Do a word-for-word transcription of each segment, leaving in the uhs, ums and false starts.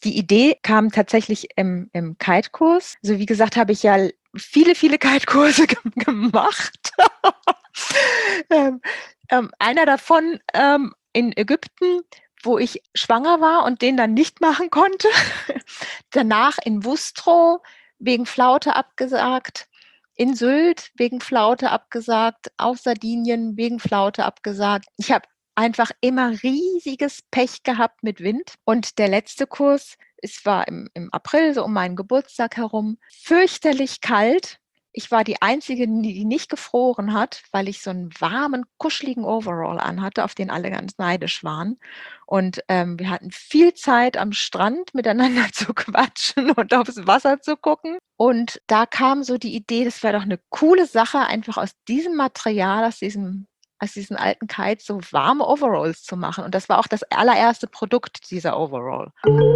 Die Idee kam tatsächlich im, im Kite-Kurs. Also wie gesagt, habe ich ja viele, viele Kite-Kurse ge- gemacht. ähm, ähm, einer davon ähm, in Ägypten, wo ich schwanger war und den dann nicht machen konnte. Danach in Wustrow wegen Flaute abgesagt. In Sylt wegen Flaute abgesagt. Auf Sardinien wegen Flaute abgesagt. Ich habe einfach immer riesiges Pech gehabt mit Wind. Und der letzte Kurs, es war im, im April, so um meinen Geburtstag herum, fürchterlich kalt. Ich war die Einzige, die nicht gefroren hat, weil ich so einen warmen, kuscheligen Overall anhatte, auf den alle ganz neidisch waren. Und ähm, wir hatten viel Zeit am Strand miteinander zu quatschen und aufs Wasser zu gucken. Und da kam so die Idee, das wäre doch eine coole Sache, einfach aus diesem Material, aus diesem aus diesen alten Kites so warme Overalls zu machen. Und das war auch das allererste Produkt, dieser Overall.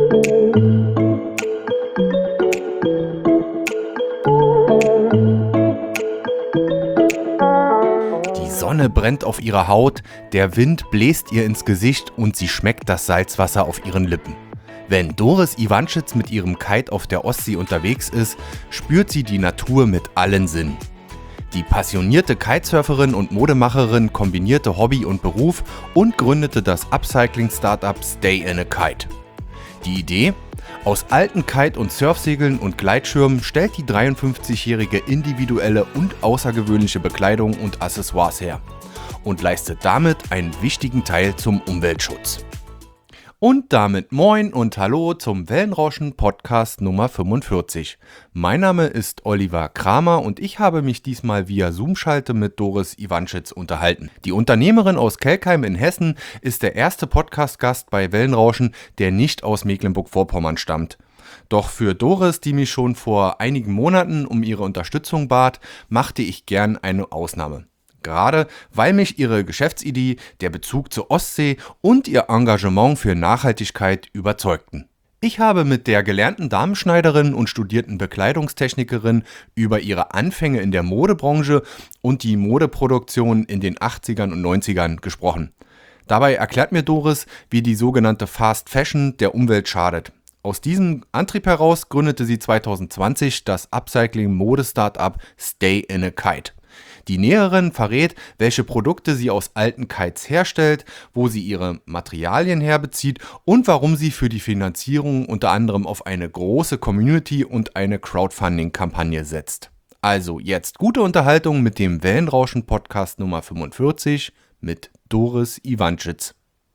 Die Sonne brennt auf ihrer Haut, der Wind bläst ihr ins Gesicht und sie schmeckt das Salzwasser auf ihren Lippen. Wenn Doris Iwanschitz mit ihrem Kite auf der Ostsee unterwegs ist, spürt sie die Natur mit allen Sinnen. Die passionierte Kitesurferin und Modemacherin kombinierte Hobby und Beruf und gründete das Upcycling-Startup Stay in a Kite. Die Idee? Aus alten Kite- und Surfsegeln und Gleitschirmen stellt die dreiundfünfzigjährige individuelle und außergewöhnliche Bekleidung und Accessoires her und leistet damit einen wichtigen Teil zum Umweltschutz. Und damit moin und hallo zum Wellenrauschen-Podcast Nummer fünfundvierzig. Mein Name ist Oliver Kramer und ich habe mich diesmal via Zoom-Schalte mit Doris Iwanschitz unterhalten. Die Unternehmerin aus Kelkheim in Hessen ist der erste Podcast-Gast bei Wellenrauschen, der nicht aus Mecklenburg-Vorpommern stammt. Doch für Doris, die mich schon vor einigen Monaten um ihre Unterstützung bat, machte ich gern eine Ausnahme. Gerade weil mich ihre Geschäftsidee, der Bezug zur Ostsee und ihr Engagement für Nachhaltigkeit überzeugten. Ich habe mit der gelernten Damenschneiderin und studierten Bekleidungstechnikerin über ihre Anfänge in der Modebranche und die Modeproduktion in den achtzigern und neunzigern gesprochen. Dabei erklärt mir Doris, wie die sogenannte Fast Fashion der Umwelt schadet. Aus diesem Antrieb heraus gründete sie zweitausendzwanzig das Upcycling-Mode-Startup Stay in a Kite. Die Näherin verrät, welche Produkte sie aus alten Kites herstellt, wo sie ihre Materialien herbezieht und warum sie für die Finanzierung unter anderem auf eine große Community und eine Crowdfunding-Kampagne setzt. Also jetzt gute Unterhaltung mit dem Wellenrauschen-Podcast Nummer fünfundvierzig mit Doris Iwanschitz.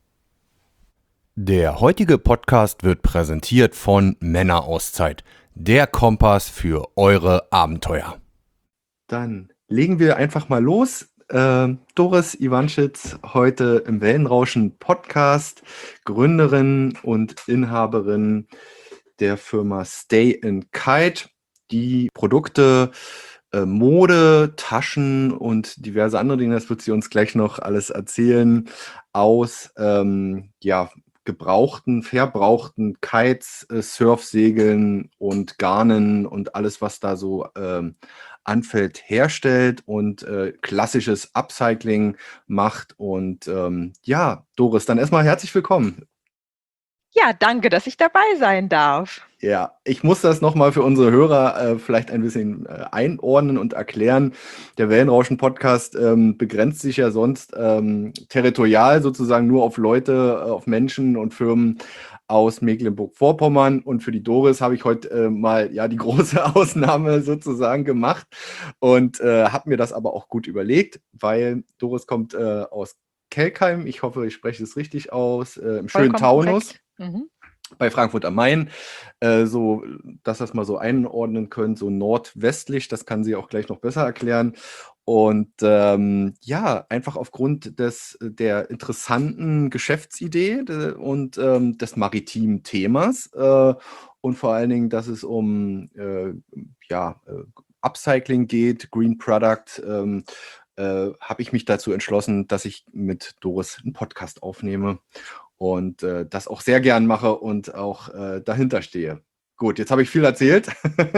Der heutige Podcast wird präsentiert von Männerauszeit, der Kompass für eure Abenteuer. Dann legen wir einfach mal los. Äh, Doris Iwanschitz, heute im Wellenrauschen Podcast, Gründerin und Inhaberin der Firma Stay in Kite, die Produkte, äh, Mode, Taschen und diverse andere Dinge, das wird sie uns gleich noch alles erzählen, aus ähm, ja, gebrauchten, verbrauchten Kites, äh, Surfsegeln und Garnen und alles, was da so ähm, anfällt, herstellt und äh, klassisches Upcycling macht. Und ähm, ja, Doris, dann erstmal herzlich willkommen. Ja, danke, dass ich dabei sein darf. Ja, ich muss das nochmal für unsere Hörer äh, vielleicht ein bisschen äh, einordnen und erklären. Der Wellenrauschen-Podcast ähm, begrenzt sich ja sonst ähm, territorial sozusagen nur auf Leute, äh, auf Menschen und Firmen aus Mecklenburg-Vorpommern. Und für die Doris habe ich heute äh, mal ja die große Ausnahme sozusagen gemacht und äh, habe mir das aber auch gut überlegt, weil Doris kommt äh, aus Kelkheim. Ich hoffe, ich spreche es richtig aus, äh, im schönen Vollkommen Taunus. Mhm. Bei Frankfurt am Main, äh, so, dass das mal so einordnen könnt, so nordwestlich, das kann sie auch gleich noch besser erklären. Und ähm, ja, einfach aufgrund des, der interessanten Geschäftsidee de, und ähm, des maritimen Themas äh, und vor allen Dingen, dass es um äh, ja, äh, Upcycling geht, Green Product, ähm, äh, habe ich mich dazu entschlossen, dass ich mit Doris einen Podcast aufnehme. Und äh, das auch sehr gern mache und auch äh, dahinter stehe. Gut, jetzt habe ich viel erzählt.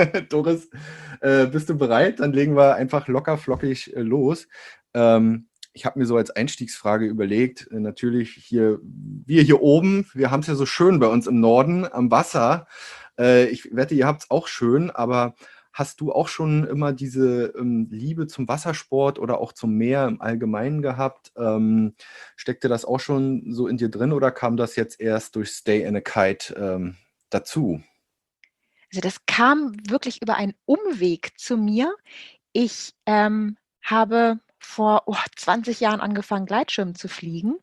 Doris, äh, bist du bereit? Dann legen wir einfach locker flockig äh, los. Ähm, ich habe mir so als Einstiegsfrage überlegt, äh, natürlich hier, wir hier oben, wir haben es ja so schön bei uns im Norden am Wasser. Äh, ich wette, ihr habt es auch schön, aber hast du auch schon immer diese ähm, Liebe zum Wassersport oder auch zum Meer im Allgemeinen gehabt? Ähm, steckte das auch schon so in dir drin oder kam das jetzt erst durch Stay in a Kite ähm, dazu? Also, das kam wirklich über einen Umweg zu mir. Ich, ähm, habe vor, oh, zwanzig Jahren angefangen, Gleitschirm zu fliegen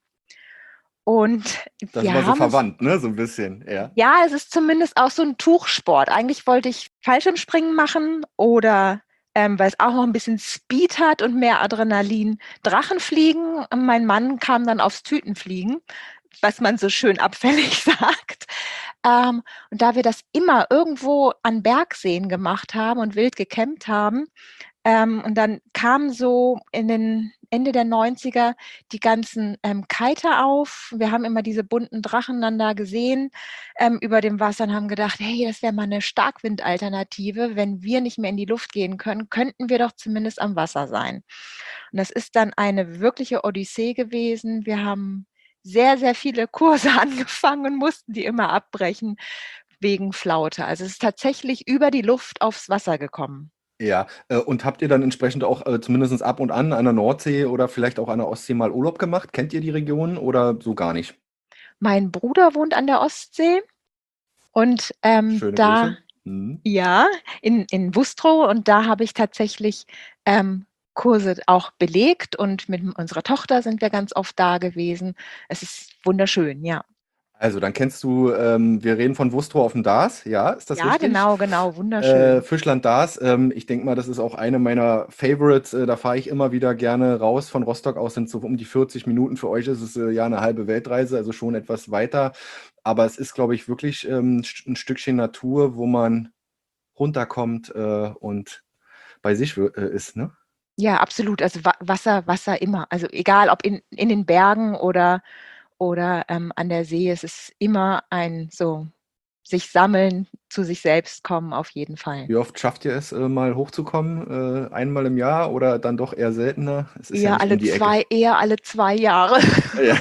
und Das war wir so haben es verwandt, ne? So ein bisschen, ja. ja, es ist zumindest auch so 'n Tuchsport. Eigentlich wollte ich Fallschirmspringen machen oder, ähm, weil's auch noch 'n bisschen Speed hat und mehr Adrenalin, Drachenfliegen. Mein Mann kam dann aufs Tütenfliegen, was man so schön abfällig sagt. Ähm, und da wir das immer irgendwo an Bergseen gemacht haben und wild gecampt haben, ähm, und dann kamen so in den Ende der Neunziger die ganzen, ähm, Kiter auf. Wir haben immer diese bunten Drachen dann da gesehen, ähm, über dem Wasser und haben gedacht: „Hey, das wäre mal 'ne Starkwindalternative. Wenn wir nicht mehr in die Luft gehen können, könnten wir doch zumindest am Wasser sein." Und das ist dann eine wirkliche Odyssee gewesen. Wir haben sehr, sehr viele Kurse angefangen und mussten die immer abbrechen wegen Flaute. Also, es ist tatsächlich über die Luft aufs Wasser gekommen. Ja, äh, und habt ihr dann entsprechend auch, äh, zumindest ab und an an der Nordsee oder vielleicht auch an der Ostsee mal Urlaub gemacht? Kennt ihr die Region oder so gar nicht? Mein Bruder wohnt an der Ostsee und, ähm, Schöne da Grüße. Mhm. ja, in in Wustrow und da habe ich tatsächlich, ähm, Kurse auch belegt und mit m unserer Tochter sind wir ganz oft da gewesen. Es ist wunderschön, ja. Also, dann kennst du, ähm wir reden von Wustrow aufm Dars, ja, ist das Ja, richtig? genau, genau, Äh, wunderschön. Fischland-Dars, ähm, ich denke mal, das ist auch eine meiner Favorites. Äh, da fahre ich immer wieder gerne raus. Von Rostock aus sind's so um die vierzig Minuten. Für euch ist es, äh, ja 'ne halbe Weltreise, also schon etwas weiter. Aber es ist, glaube ich, wirklich, ähm, st 'n Stückchen Natur, wo man runterkommt, äh, und bei sich w äh, ist, ne? Ja, absolut. Also, Wa Wasser Wasser immer. Also, egal ob in in den Bergen oder oder, ähm, an der See, es ist immer ein so sich sammeln, zu sich selbst kommen, auf jeden Fall. Wie oft schafft ihr es, äh, mal hochzukommen? Äh, einmal im Jahr oder dann doch eher seltener? Es ist ja Eher nicht um alle die Ecke. zwei eher alle zwei Jahre. Ja,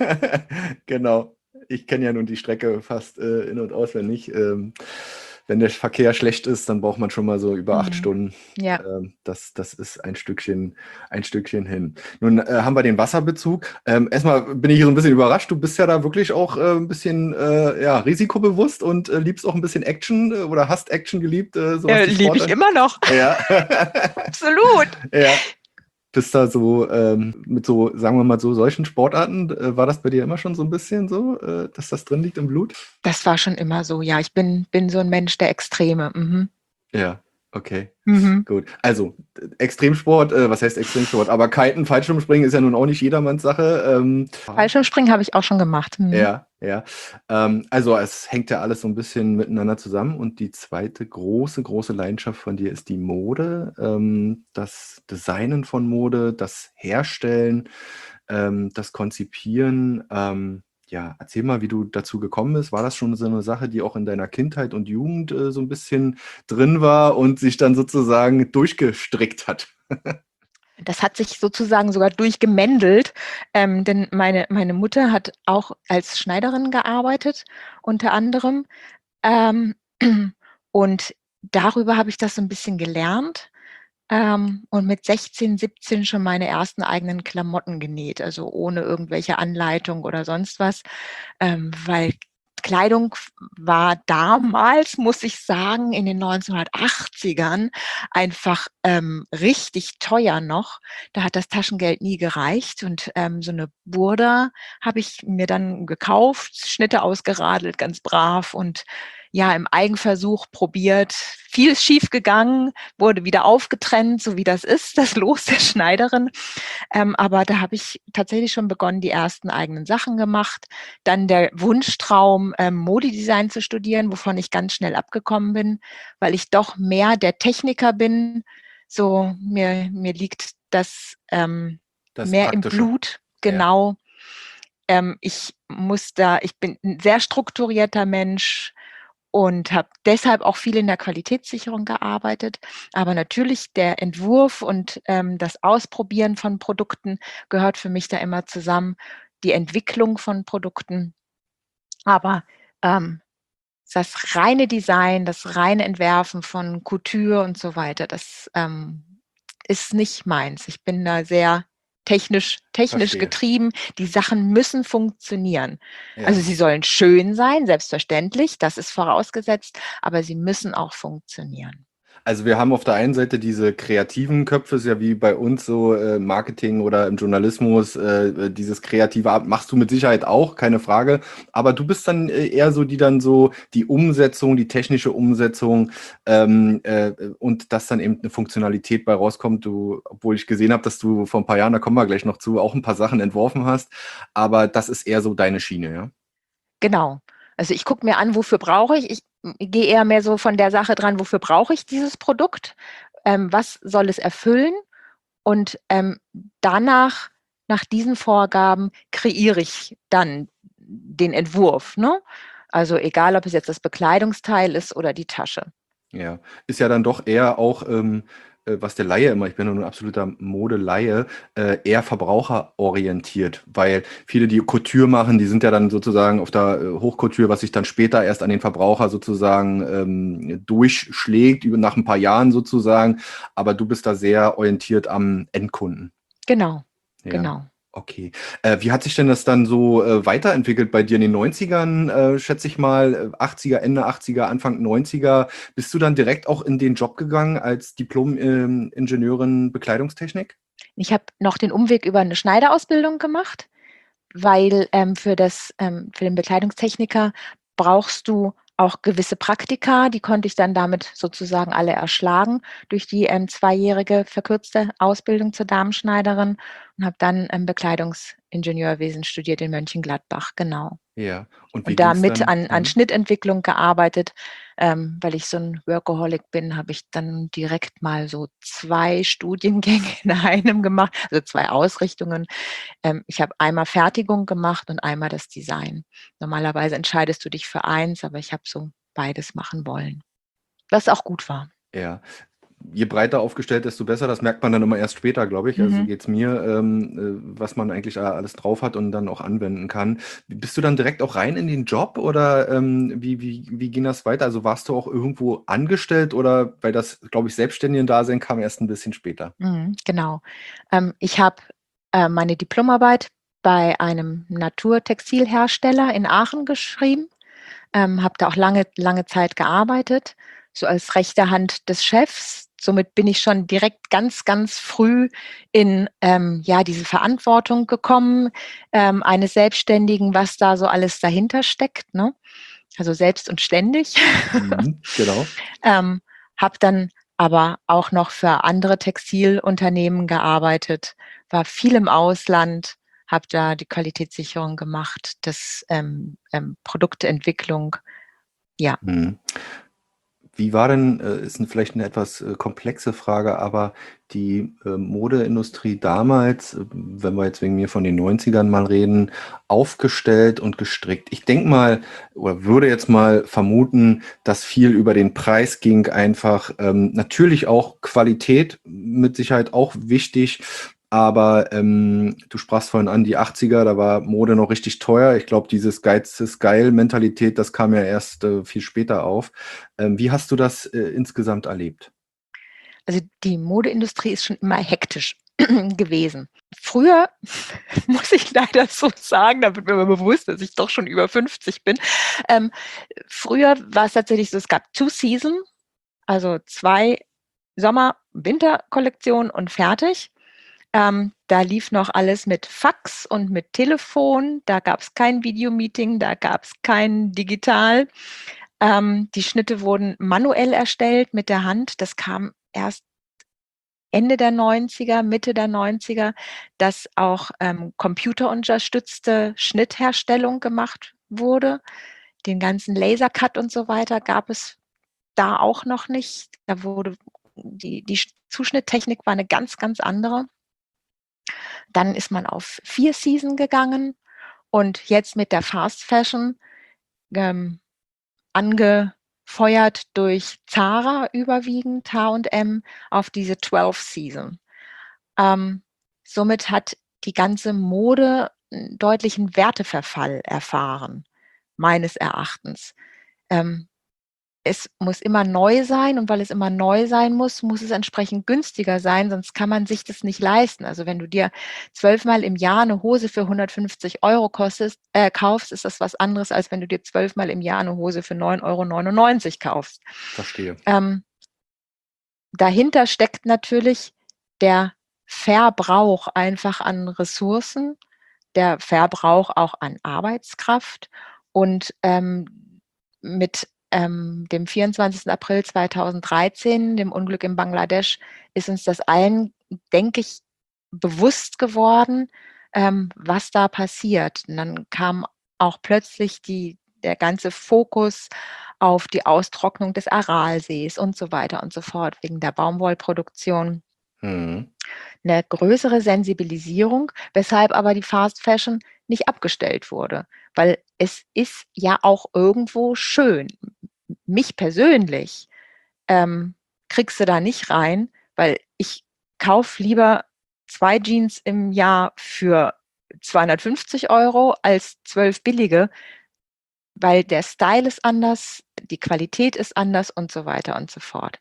genau. Ich kenne ja nun die Strecke fast, äh, in und auswendig. Ähm, wenn der Verkehr schlecht ist, dann braucht man schon mal so über acht Mhm. Stunden. Ja. Ähm, das das ist ein Stückchen ein Stückchen hin. Nun, äh, haben wir den Wasserbezug. Ähm, erst mal bin ich so 'n bisschen überrascht. Du bist ja da wirklich auch, äh, 'n bisschen, äh, ja, risikobewusst und, äh, liebst auch 'n bisschen Action, äh, oder hast Action geliebt, äh, so was Äh, die liebe ich Sportart immer noch. ja. Absolut. Ja. Bist da so, ähm, mit so, sagen wir mal so, solchen Sportarten äh, war das bei dir immer schon so 'n bisschen so, äh, dass das drin liegt im Blut? Das war schon immer so, ja. Ich bin bin so 'n Mensch der Extreme. Mhm. Ja, okay, Mhm. gut. Also, d Extremsport äh, was heißt Extremsport? Aber Kiten, Fallschirmspringen ist ja nun auch nicht jedermanns Sache. Ähm Fallschirmspringen habe ich auch schon gemacht. Mhm. Ja, ja. Ähm, also, es hängt ja alles so 'n bisschen miteinander zusammen und die zweite große, große Leidenschaft von dir ist die Mode, ähm, das Designen von Mode, das Herstellen, ähm, das Konzipieren. Ähm, ja, erzähl mal, wie du dazu gekommen bist. War das schon so 'ne Sache, die auch in deiner Kindheit und Jugend, äh, so 'n bisschen drin war und sich dann sozusagen durchgestrickt hat? Das hat sich sozusagen sogar durchgemändelt, ähm, denn meine meine Mutter hat auch als Schneiderin gearbeitet, unter anderem. Ähm, und darüber habe ich das so 'n bisschen gelernt, ähm, und mit sechzehn, siebzehn schon meine ersten eigenen Klamotten genäht, also ohne irgendwelche Anleitung oder sonst was. Ähm, weil Kleidung f war damals, muss ich sagen, in den neunzehnhundertachtzigern einfach, ähm, richtig teuer noch. Da hat das Taschengeld nie gereicht und, ähm, so 'ne Burda habe ich mir dann gekauft, Schnitte ausgeradelt, ganz brav und ja, im Eigenversuch probiert. Viel ist schiefgegangen, wurde wieder aufgetrennt, so wie das ist, das Los der Schneiderin. Ähm, aber da habe ich tatsächlich schon begonnen, die ersten eigenen Sachen gemacht. Dann der Wunschtraum, ähm, Modedesign zu studieren, wovon ich ganz schnell abgekommen bin, weil ich doch mehr der Techniker bin. So, mir mir liegt das, ähm, Das mehr im Praktische. Blut, Ja. genau. Ähm, ich muss da ich bin 'n sehr strukturierter Mensch und habe deshalb auch viel in der Qualitätssicherung gearbeitet. Aber natürlich der Entwurf und ähm, das Ausprobieren von Produkten gehört für mich da immer zusammen, die Entwicklung von Produkten. Aber ähm, das reine Design, das reine Entwerfen von Couture und so weiter, das ähm, ist nicht meins. Ich bin da sehr technisch technisch Verstehe. getrieben. Die Sachen müssen funktionieren. Also, Ja. sie sollen schön sein, selbstverständlich, das ist vorausgesetzt, aber sie müssen auch funktionieren. Also wir haben auf der einen Seite diese kreativen Köpfe, ist ja wie bei uns so äh, Marketing oder im Journalismus, äh, dieses kreative Ab- machst du mit Sicherheit auch, keine Frage. Aber du bist dann äh, eher so, die dann so die Umsetzung, die technische Umsetzung ähm, äh, und dass dann eben eine Funktionalität bei rauskommt. Du, obwohl ich gesehen habe, dass du vor ein paar Jahren, da kommen wir gleich noch zu, auch ein paar Sachen entworfen hast. Aber das ist eher so deine Schiene, ja? Genau. Also, ich gucke mir an, wofür brauche ich ich hm, gehe eher mehr so von der Sache dran, wofür brauche ich dieses Produkt? Ähm, was soll es erfüllen? Und, ähm, danach nach diesen Vorgaben kreiere ich dann den Entwurf, ne? Also, egal, ob es jetzt das Bekleidungsteil ist oder die Tasche. Ja, ist ja dann doch eher auch, ähm, äh, was der Laie immer, ich bin ja nun 'n absoluter Modelaie, äh, eher verbraucherorientiert, weil viele, die Couture machen, die sind ja dann sozusagen auf der äh, Hochcouture, was sich dann später erst an den Verbraucher sozusagen ähm, durchschlägt, über nach ein paar Jahren sozusagen. Aber du bist da sehr orientiert am Endkunden. Genau, Ja, genau. okay. Äh, wie hat sich denn das dann so äh, weiterentwickelt bei dir in den Neunzigern, äh, schätze ich mal, äh, achtziger, Ende achtziger, Anfang Neunziger? Bist du dann direkt auch in den Job gegangen als Diplom-Ingenieurin Bekleidungstechnik? Ich habe noch den Umweg über 'ne Schneiderausbildung gemacht, weil, ähm, für das ähm, für den Bekleidungstechniker brauchst du auch gewisse Praktika, die konnte ich dann damit sozusagen alle erschlagen durch die, ähm, zweijährige verkürzte Ausbildung zur Damenschneiderin und habe dann, ähm, Bekleidungsingenieurwesen studiert in Mönchengladbach, genau. Ja, und wie Und da ging's mit dann? an an Mhm. Schnittentwicklung gearbeitet. Ähm, weil ich so 'n Workaholic bin, habe ich dann direkt mal so zwei Studiengänge in einem gemacht, also zwei Ausrichtungen. Ähm, ich habe einmal Fertigung gemacht und einmal das Design. Normalerweise entscheidest du dich für eins, aber ich habe so beides machen wollen, was auch gut war. Ja. Je breiter aufgestellt, desto besser. Das merkt man dann immer erst später, glaube ich. Also so Mhm. geht's mir, ähm, äh, was man eigentlich a alles drauf hat und dann auch anwenden kann. Bist du dann direkt auch rein in den Job oder, ähm, wie wie wie ging das weiter? Also, warst du auch irgendwo angestellt oder weil das, glaube ich, Selbstständigen-Dasein kam erst 'n bisschen später? Mhm, genau. Ähm, ich habe, äh, meine Diplomarbeit bei einem Naturtextilhersteller in Aachen geschrieben, ähm, habe da auch lange lange Zeit gearbeitet, so als rechte Hand des Chefs. Somit bin ich schon direkt ganz, ganz früh in, ähm, ja, diese Verantwortung gekommen, ähm, eines Selbstständigen, was da so alles dahinter steckt, ne? Also, selbst und ständig. Mhm, genau. Ähm, habe dann aber auch noch für andere Textilunternehmen gearbeitet, war viel im Ausland, habe da die Qualitätssicherung gemacht, das, ähm, ähm, Produktentwicklung, ja. Mhm. Wie war denn äh, ist 'n vielleicht 'ne etwas, äh, komplexe Frage, aber die, ähm, Modeindustrie damals, äh, wenn wir jetzt wegen mir von den Neunzigern mal reden, aufgestellt und gestrickt? Ich denke mal oder würde jetzt mal vermuten, dass viel über den Preis ging einfach. Ähm, natürlich auch Qualität, mit Sicherheit auch wichtig, aber, ähm, du sprachst vorhin an, die Achtziger, da war Mode noch richtig teuer. Ich glaube, dieses Geiz ist geil-Mentalität, das kam ja erst, äh, viel später auf. Ähm, wie hast du das, äh, insgesamt erlebt? Also, die Modeindustrie ist schon immer hektisch gewesen. Früher, muss ich leider so sagen, da wird mir immer bewusst, dass ich doch schon über fünfzig bin. Ähm, früher war's tatsächlich so, es gab Two Season, also zwei Sommer Winterkollektionen und fertig. Ähm, da lief noch alles mit Fax und mit Telefon, da gab's kein Videomeeting, da gab's kein digital. Ähm, die Schnitte wurden manuell erstellt mit der Hand. Das kam erst Ende der Neunziger, Mitte der Neunziger, dass auch, ähm, computerunterstützte Schnittherstellung gemacht wurde. Den ganzen Lasercut und so weiter gab es da auch noch nicht. Da wurde die die Sch Zuschnitttechnik war 'ne ganz, ganz andere. Dann ist man auf Vier Season gegangen und jetzt mit der Fast Fashion, ähm, ange angefeuert durch Zara überwiegend, H und M, auf diese zwölf Season. Ähm, somit hat die ganze Mode 'n deutlichen Werteverfall erfahren, meines Erachtens. Ähm, es muss immer neu sein und weil es immer neu sein muss, muss es entsprechend günstiger sein, sonst kann man sich das nicht leisten. Also, wenn du dir zwölfmal im Jahr 'ne Hose für hundertfünfzig Euro kostest äh, kaufst, ist das was anderes, als wenn du dir zwölfmal im Jahr 'ne Hose für neun Euro neunundneunzig kaufst. Verstehe. Ähm dahinter steckt natürlich der Verbrauch einfach an Ressourcen, der Verbrauch auch an Arbeitskraft und, ähm, mit, ähm, dem vierundzwanzigsten April zweitausenddreizehn, dem Unglück in Bangladesch, ist uns das allen, denke ich, bewusst geworden, ähm, was da passiert. Und dann kam auch plötzlich die der ganze Fokus auf die Austrocknung des Aralsees und so weiter und so fort wegen der Baumwollproduktion. Mhm. 'Ne größere Sensibilisierung, weshalb aber die Fast Fashion nicht abgestellt wurde, weil es ist ja auch irgendwo schön. M mich persönlich, ähm, kriegst du da nicht rein, weil ich kaufe lieber zwei Jeans im Jahr für zweihundertfünfzig Euro als zwölf billige weil der Style ist anders, die Qualität ist anders und so weiter und so fort.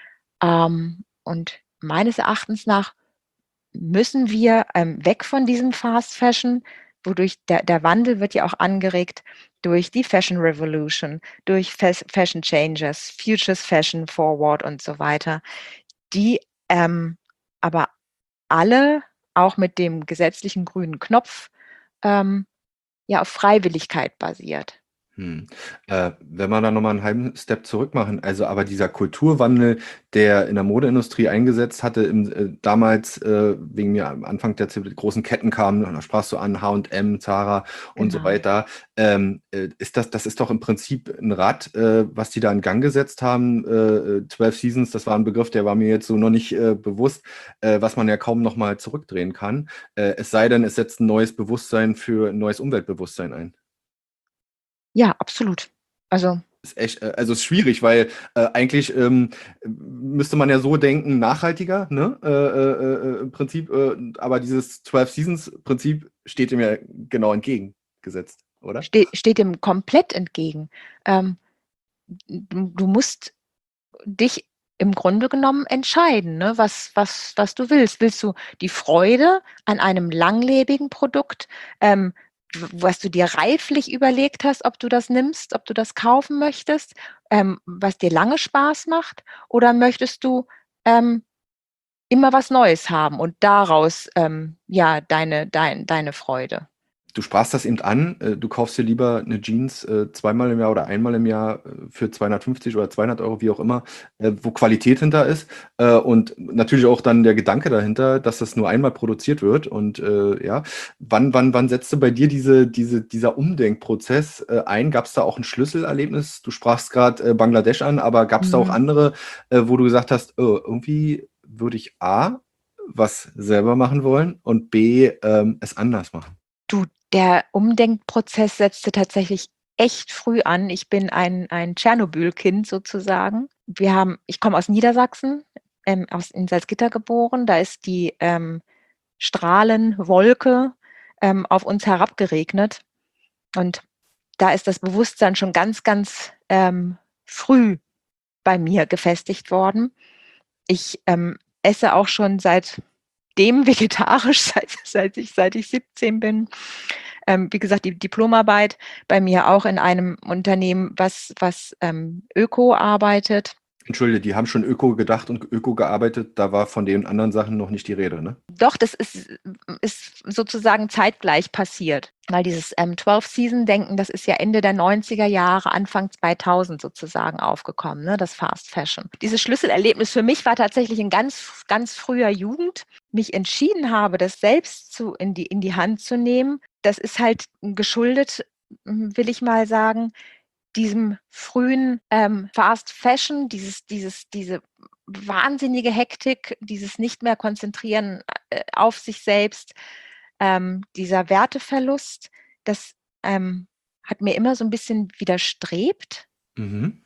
Ähm, und meines Erachtens nach müssen wir, ähm, weg von diesem Fast Fashion, wodurch der der Wandel wird ja auch angeregt durch die Fashion Revolution, durch Fas Fashion Changes, Futures Fashion Forward und so weiter, die, ähm, aber alle auch mit dem gesetzlichen grünen Knopf, ähm, ja, auf Freiwilligkeit basiert. Mhm. Äh, wenn wir da noch mal 'n halben Step zurück machen, also aber dieser Kulturwandel, der in der Modeindustrie eingesetzt hatte, im äh, damals, äh, wegen mir am Anfang der großen Ketten kamen, da sprachst du an H und M, Zara und so Genau. weiter. Ähm, äh, ist das das ist doch im Prinzip 'n Rad, äh, was die da in Gang gesetzt haben. Äh, äh, zwölf Seasons, das war 'n Begriff, der war mir jetzt so noch nicht, äh, bewusst, äh, was man ja kaum noch mal zurückdrehen kann. Äh, es sei denn, es setzt 'n neues Bewusstsein für 'n neues Umweltbewusstsein ein. Ja, absolut. Also Ist echt äh, also ist schwierig, weil, äh, eigentlich, ähm, müsste man ja so denken, nachhaltiger, ne? Äh, äh, äh, im Prinzip, äh, aber dieses zwölf Seasons Prinzip steht dem ja genau entgegengesetzt, oder? Ste steht dem komplett entgegen. Ähm, du du musst dich im Grunde genommen entscheiden, ne, was was was du willst. Willst du die Freude an einem langlebigen Produkt, ähm, w was du dir reiflich überlegt hast, ob du das nimmst, ob du das kaufen möchtest, ähm, was dir lange Spaß macht? Oder möchtest du, ähm, immer was Neues haben und daraus, ähm, ja, deine dein deine Freude? Du sprachst das eben an, äh, du kaufst dir lieber 'ne Jeans, äh, zweimal im Jahr oder einmal im Jahr, äh, für zweihundertfünfzig oder zweihundert Euro, wie auch immer, äh, wo Qualität hinter ist. Äh, und natürlich auch dann der Gedanke dahinter, dass das nur einmal produziert wird und, äh, ja. Wann wann wann setzte bei dir diese diese dieser Umdenkprozess, äh, ein? Gab's da auch 'n Schlüsselerlebnis? Du sprachst grad, äh, Bangladesch an, aber gab's da auch Mhm. andere, äh, wo du gesagt hast: „Oh, irgendwie würde ich A, was selber machen wollen und B, ähm, es anders machen?“ Du, der Umdenkprozess setzte tatsächlich echt früh an. Ich bin ein ein Tschernobyl-Kind sozusagen. Wir haben ich komme aus Niedersachsen, ähm, aus in Salzgitter geboren. Da ist die, ähm, Strahlenwolke, ähm, auf uns herabgeregnet. Und da ist das Bewusstsein schon ganz, ganz, ähm, früh bei mir gefestigt worden. Ich, ähm, esse auch schon seitdem vegetarisch, seit seit ich seit ich siebzehn bin. Ähm, wie gesagt, die Diplomarbeit bei mir auch in einem Unternehmen, was was, ähm, öko arbeitet. Entschuldige, die haben schon öko gedacht und öko gearbeitet, da war von den anderen Sachen noch nicht die Rede, ne? Doch, das ist ist sozusagen zeitgleich passiert, weil dieses, ähm, zwölf-Season-Denken, das ist ja Ende der neunziger Jahre, Anfang zweitausend sozusagen aufgekommen, ne, das Fast Fashion. Dieses Schlüsselerlebnis für mich war tatsächlich in ganz f ganz früher Jugend, mich entschieden habe, das selbst zu in die in die Hand zu nehmen. Das ist halt geschuldet, hm, will ich mal sagen, diesem frühen, ähm, Fast Fashion, dieses dieses diese wahnsinnige Hektik, dieses nicht mehr konzentrieren, äh, auf sich selbst, ähm, dieser Werteverlust, das, ähm, hat mir immer so 'n bisschen widerstrebt. Mhm.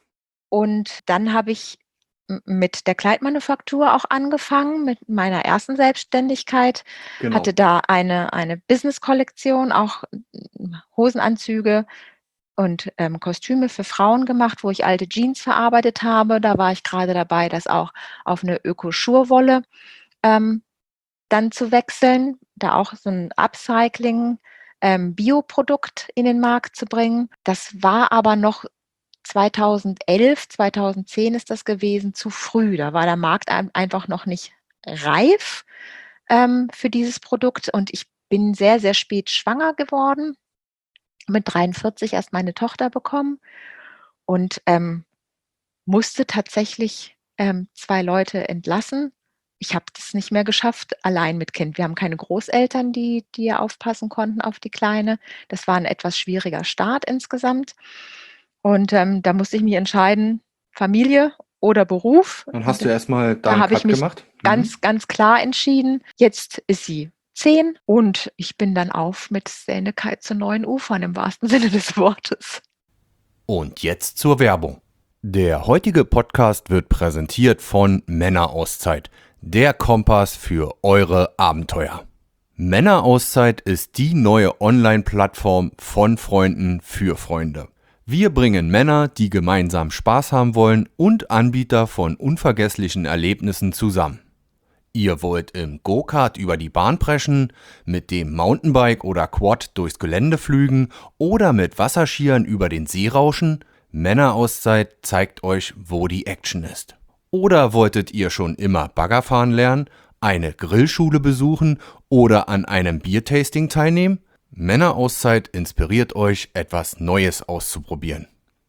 Und dann habe ich m mit der Kleidmanufaktur auch angefangen, mit meiner ersten Selbstständigkeit. Hatte Genau. da eine eine Business-Kollektion, auch n Hosenanzüge und, ähm, Kostüme für Frauen gemacht, wo ich alte Jeans verarbeitet habe. Da war ich grade dabei, das auch auf 'ne Öko-Schurwolle, ähm, dann zu wechseln, da auch so 'n Upcycling, ähm, Bioprodukt in den Markt zu bringen. Das war aber noch zweitausendelf, zweitausendzehn ist das gewesen, zu früh. Da war der Markt ein einfach noch nicht reif, ähm, für dieses Produkt und ich bin sehr, sehr spät schwanger geworden, mit dreiundvierzig erst meine Tochter bekommen und, ähm, musste tatsächlich, ähm, zwei Leute entlassen. Ich habe das nicht mehr geschafft, allein mit Kind. Wir haben keine Großeltern, die die aufpassen konnten auf die Kleine. Das war 'n etwas schwieriger Start insgesamt. Und, ähm, da musste ich mich entscheiden, Familie oder Beruf. Dann Und hast du erst mal da da 'n habe ich Cut mich gemacht? Mhm. ganz, ganz klar entschieden. Jetzt ist sie zehn und ich bin dann auf mit Stay-in-a-Kite zu neuen Ufern im wahrsten Sinne des Wortes. Und jetzt zur Werbung. Der heutige Podcast wird präsentiert von Männerauszeit, der Kompass für eure Abenteuer. Männerauszeit ist die neue Online-Plattform von Freunden für Freunde. Wir bringen Männer, die gemeinsam Spaß haben wollen, und Anbieter von unvergesslichen Erlebnissen zusammen. Ihr wollt im Go-Kart über die Bahn preschen, mit dem Mountainbike oder Quad durchs Gelände flügen oder mit Wasserskiern über den See rauschen? Männerauszeit zeigt euch, wo die Action ist. Oder wolltet ihr schon immer Baggerfahren lernen, eine Grillschule besuchen oder an einem Biertasting teilnehmen? Männerauszeit inspiriert euch, etwas Neues auszuprobieren.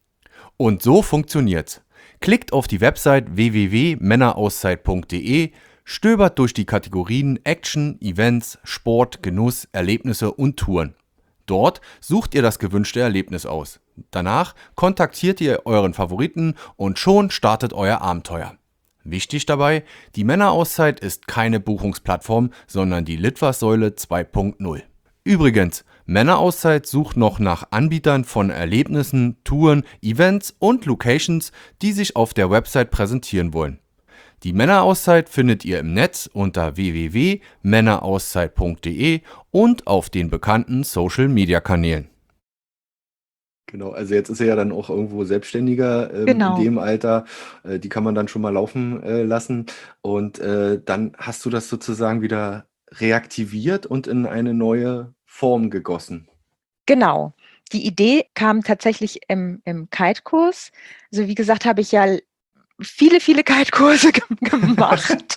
Und so funktioniert's. Klickt auf die Website w w w punkt männerauszeit punkt de, stöbert durch die Kategorien Action, Events, Sport, Genuss, Erlebnisse und Touren. Dort sucht ihr das gewünschte Erlebnis aus. Danach kontaktiert ihr euren Favoriten und schon startet euer Abenteuer. Wichtig dabei, die Männerauszeit ist keine Buchungsplattform, sondern die Litfaßsäule zwei punkt null. Übrigens, Männerauszeit sucht noch nach Anbietern von Erlebnissen, Touren, Events und Locations, die sich auf der Website präsentieren wollen. Die Männerauszeit findet ihr im Netz unter w w w punkt männerauszeit punkt de und auf den bekannten Social-Media-Kanälen. Genau, also jetzt ist er ja dann auch irgendwo Selbstständiger, ähm, in Genau. dem Alter. Äh, die kann man dann schon mal laufen, äh, lassen. Und, äh, dann hast du das sozusagen wieder reaktiviert und in eine neue Form gegossen. Genau. Die Idee kam tatsächlich im im Kite-Kurs. Also, wie gesagt, habe ich ja l viele, viele Kite-Kurse ge gemacht.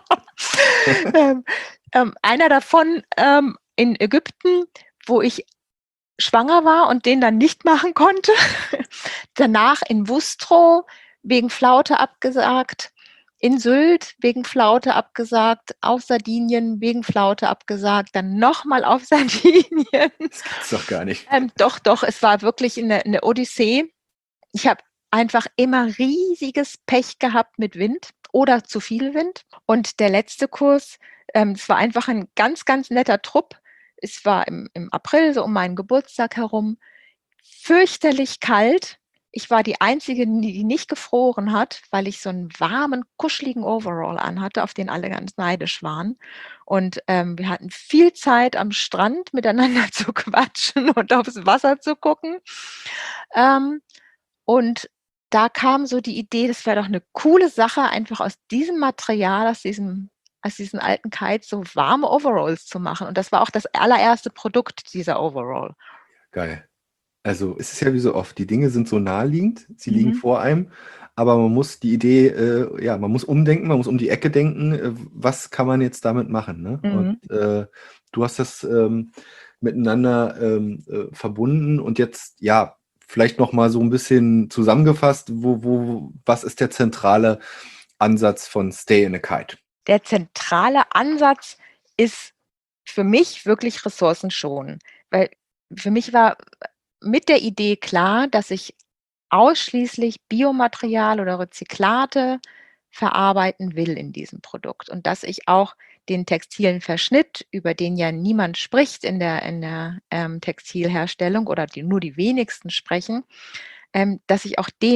Ähm, ähm, einer davon, ähm, in Ägypten, wo ich schwanger war und den dann nicht machen konnte. Danach in Wustrow wegen Flaute abgesagt, in Sylt wegen Flaute abgesagt, auf Sardinien wegen Flaute abgesagt, dann noch mal auf Sardinien. Das gibt's doch gar nicht. Ähm, doch, doch, es war wirklich 'ne 'ne Odyssee. Ich habe einfach immer riesiges Pech gehabt mit Wind oder zu viel Wind. Und der letzte Kurs, ähm, es war einfach 'n ganz, ganz netter Trupp. Es war im im April, so um meinen Geburtstag herum, fürchterlich kalt. Ich war die Einzige, die nicht gefroren hat, weil ich so 'n warmen, kuscheligen Overall anhatte, auf den alle ganz neidisch waren. Und, ähm, wir hatten viel Zeit am Strand miteinander zu quatschen und aufs Wasser zu gucken. Ähm, und da kam so die Idee, das wäre doch 'ne coole Sache, einfach aus diesem Material, aus diesem aus diesen alten Kites so warme Overalls zu machen. Und das war auch das allererste Produkt, dieser Overall. Geil. Also, es ist ja wie so oft, die Dinge sind so naheliegend, sie liegen Mhm. vor einem, aber man muss die Idee äh, ja, man muss umdenken, man muss um die Ecke denken, äh, w was kann man jetzt damit machen, ne? Und, Mhm. äh, du hast das, ähm, miteinander, ähm, äh, verbunden und jetzt, ja, vielleicht noch mal so 'n bisschen zusammengefasst, wo wo was ist der zentrale Ansatz von Stay-in-a-Kite? Der zentrale Ansatz ist für mich wirklich ressourcenschonen, weil für mich war mit der Idee klar, dass ich ausschließlich Biomaterial oder Rezyklate verarbeiten will in diesem Produkt und dass ich auch den textilen Verschnitt, über den ja niemand spricht in der in der, ähm, Textilherstellung oder die nur die wenigsten sprechen, ähm, dass ich auch den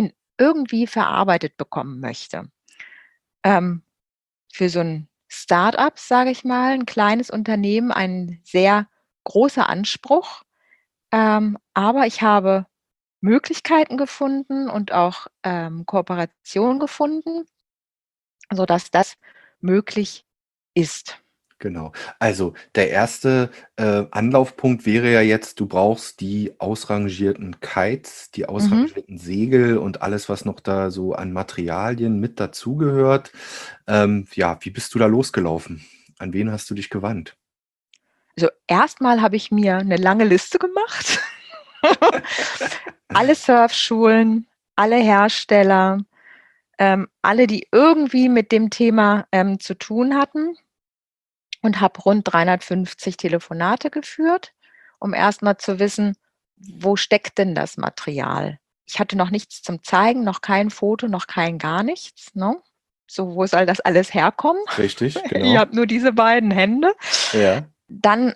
irgendwie verarbeitet bekommen möchte. Ähm, für so ein Start-up, sage ich mal, ein kleines Unternehmen, ein sehr großer Anspruch. Ähm, aber ich habe Möglichkeiten gefunden und auch, ähm, Kooperationen gefunden, sodass das möglich ist. Genau. Also der erste äh, Anlaufpunkt wäre ja jetzt, du brauchst die ausrangierten Kites, die Mhm. ausrangierten Segel und alles, was noch da so an Materialien mit dazugehört. Ähm, ja, wie bist du da losgelaufen? An wen hast du dich gewandt? Also, erstmal habe ich mir eine lange Liste gemacht. Alle Surfschulen, alle Hersteller, ähm, alle, die irgendwie mit dem Thema, ähm, zu tun hatten, und habe rund dreihundertfünfzig Telefonate geführt, um erstmal zu wissen, wo steckt denn das Material? Ich hatte noch nichts zum Zeigen, noch kein Foto, noch kein gar nichts, ne? So, wo soll das alles herkommen? Richtig, Ich genau. habe nur diese beiden Hände. Ja. Dann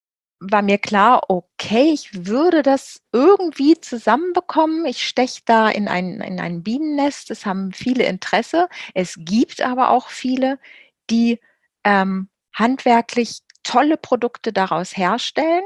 war mir klar, okay, ich würde das irgendwie zusammenbekommen. Ich steche da in ein in ein Bienennest. Es haben viele Interesse. Es gibt aber auch viele, die, ähm, handwerklich tolle Produkte daraus herstellen.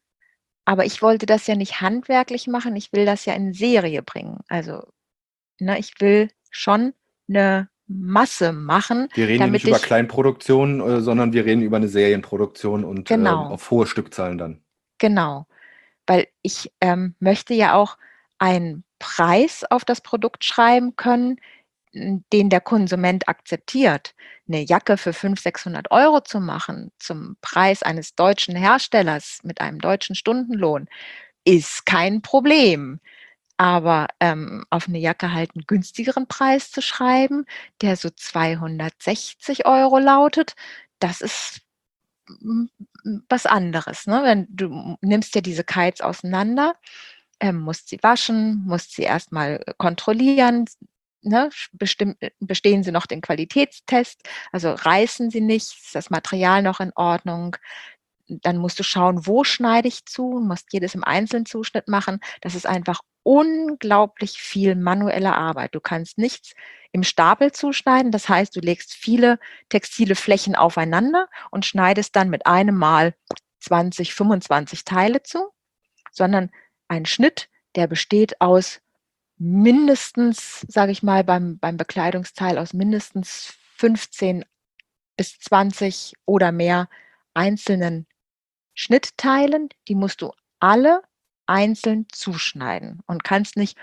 Aber ich wollte das ja nicht handwerklich machen, ich will das ja in Serie bringen. Also, ne, ich will schon 'ne Masse machen, Wir reden hier nicht damit über ich Kleinproduktion, äh, sondern wir reden über eine Serienproduktion und ähm, genau, auf hohe Stückzahlen dann. genau. Weil ich, ähm, möchte ja auch einen Preis auf das Produkt schreiben können, hm, den der Konsument akzeptiert. 'Ne Jacke für fünfhundert, sechshundert Euro zu machen zum Preis eines deutschen Herstellers mit einem deutschen Stundenlohn ist kein Problem. Aber, ähm, auf 'ne Jacke halt 'n günstigeren Preis zu schreiben, der so zweihundertsechzig Euro lautet, das ist hm, hm, was anderes, ne? Wenn du m nimmst dir diese Kites auseinander, ähm, musst sie waschen, musst sie erst mal kontrollieren, s ne? Sch bestimmt äh, bestehen sie noch den Qualitätstest, also reißen sie nicht, ist das Material noch in Ordnung? Dann musst du schauen, wo schneide ich zu, musst jedes im einzelnen Zuschnitt machen. Das ist einfach unglaublich viel manuelle Arbeit. Du kannst nichts im Stapel zuschneiden. Das heißt, du legst viele textile Flächen aufeinander und schneidest dann mit einem Mal zwanzig, fünfundzwanzig Teile zu, sondern ein Schnitt, der besteht aus mindestens, sage ich mal, beim beim Bekleidungsteil aus mindestens fünfzehn bis zwanzig oder mehr einzelnen Schnittteilen, die musst du alle einzeln zuschneiden und kannst nicht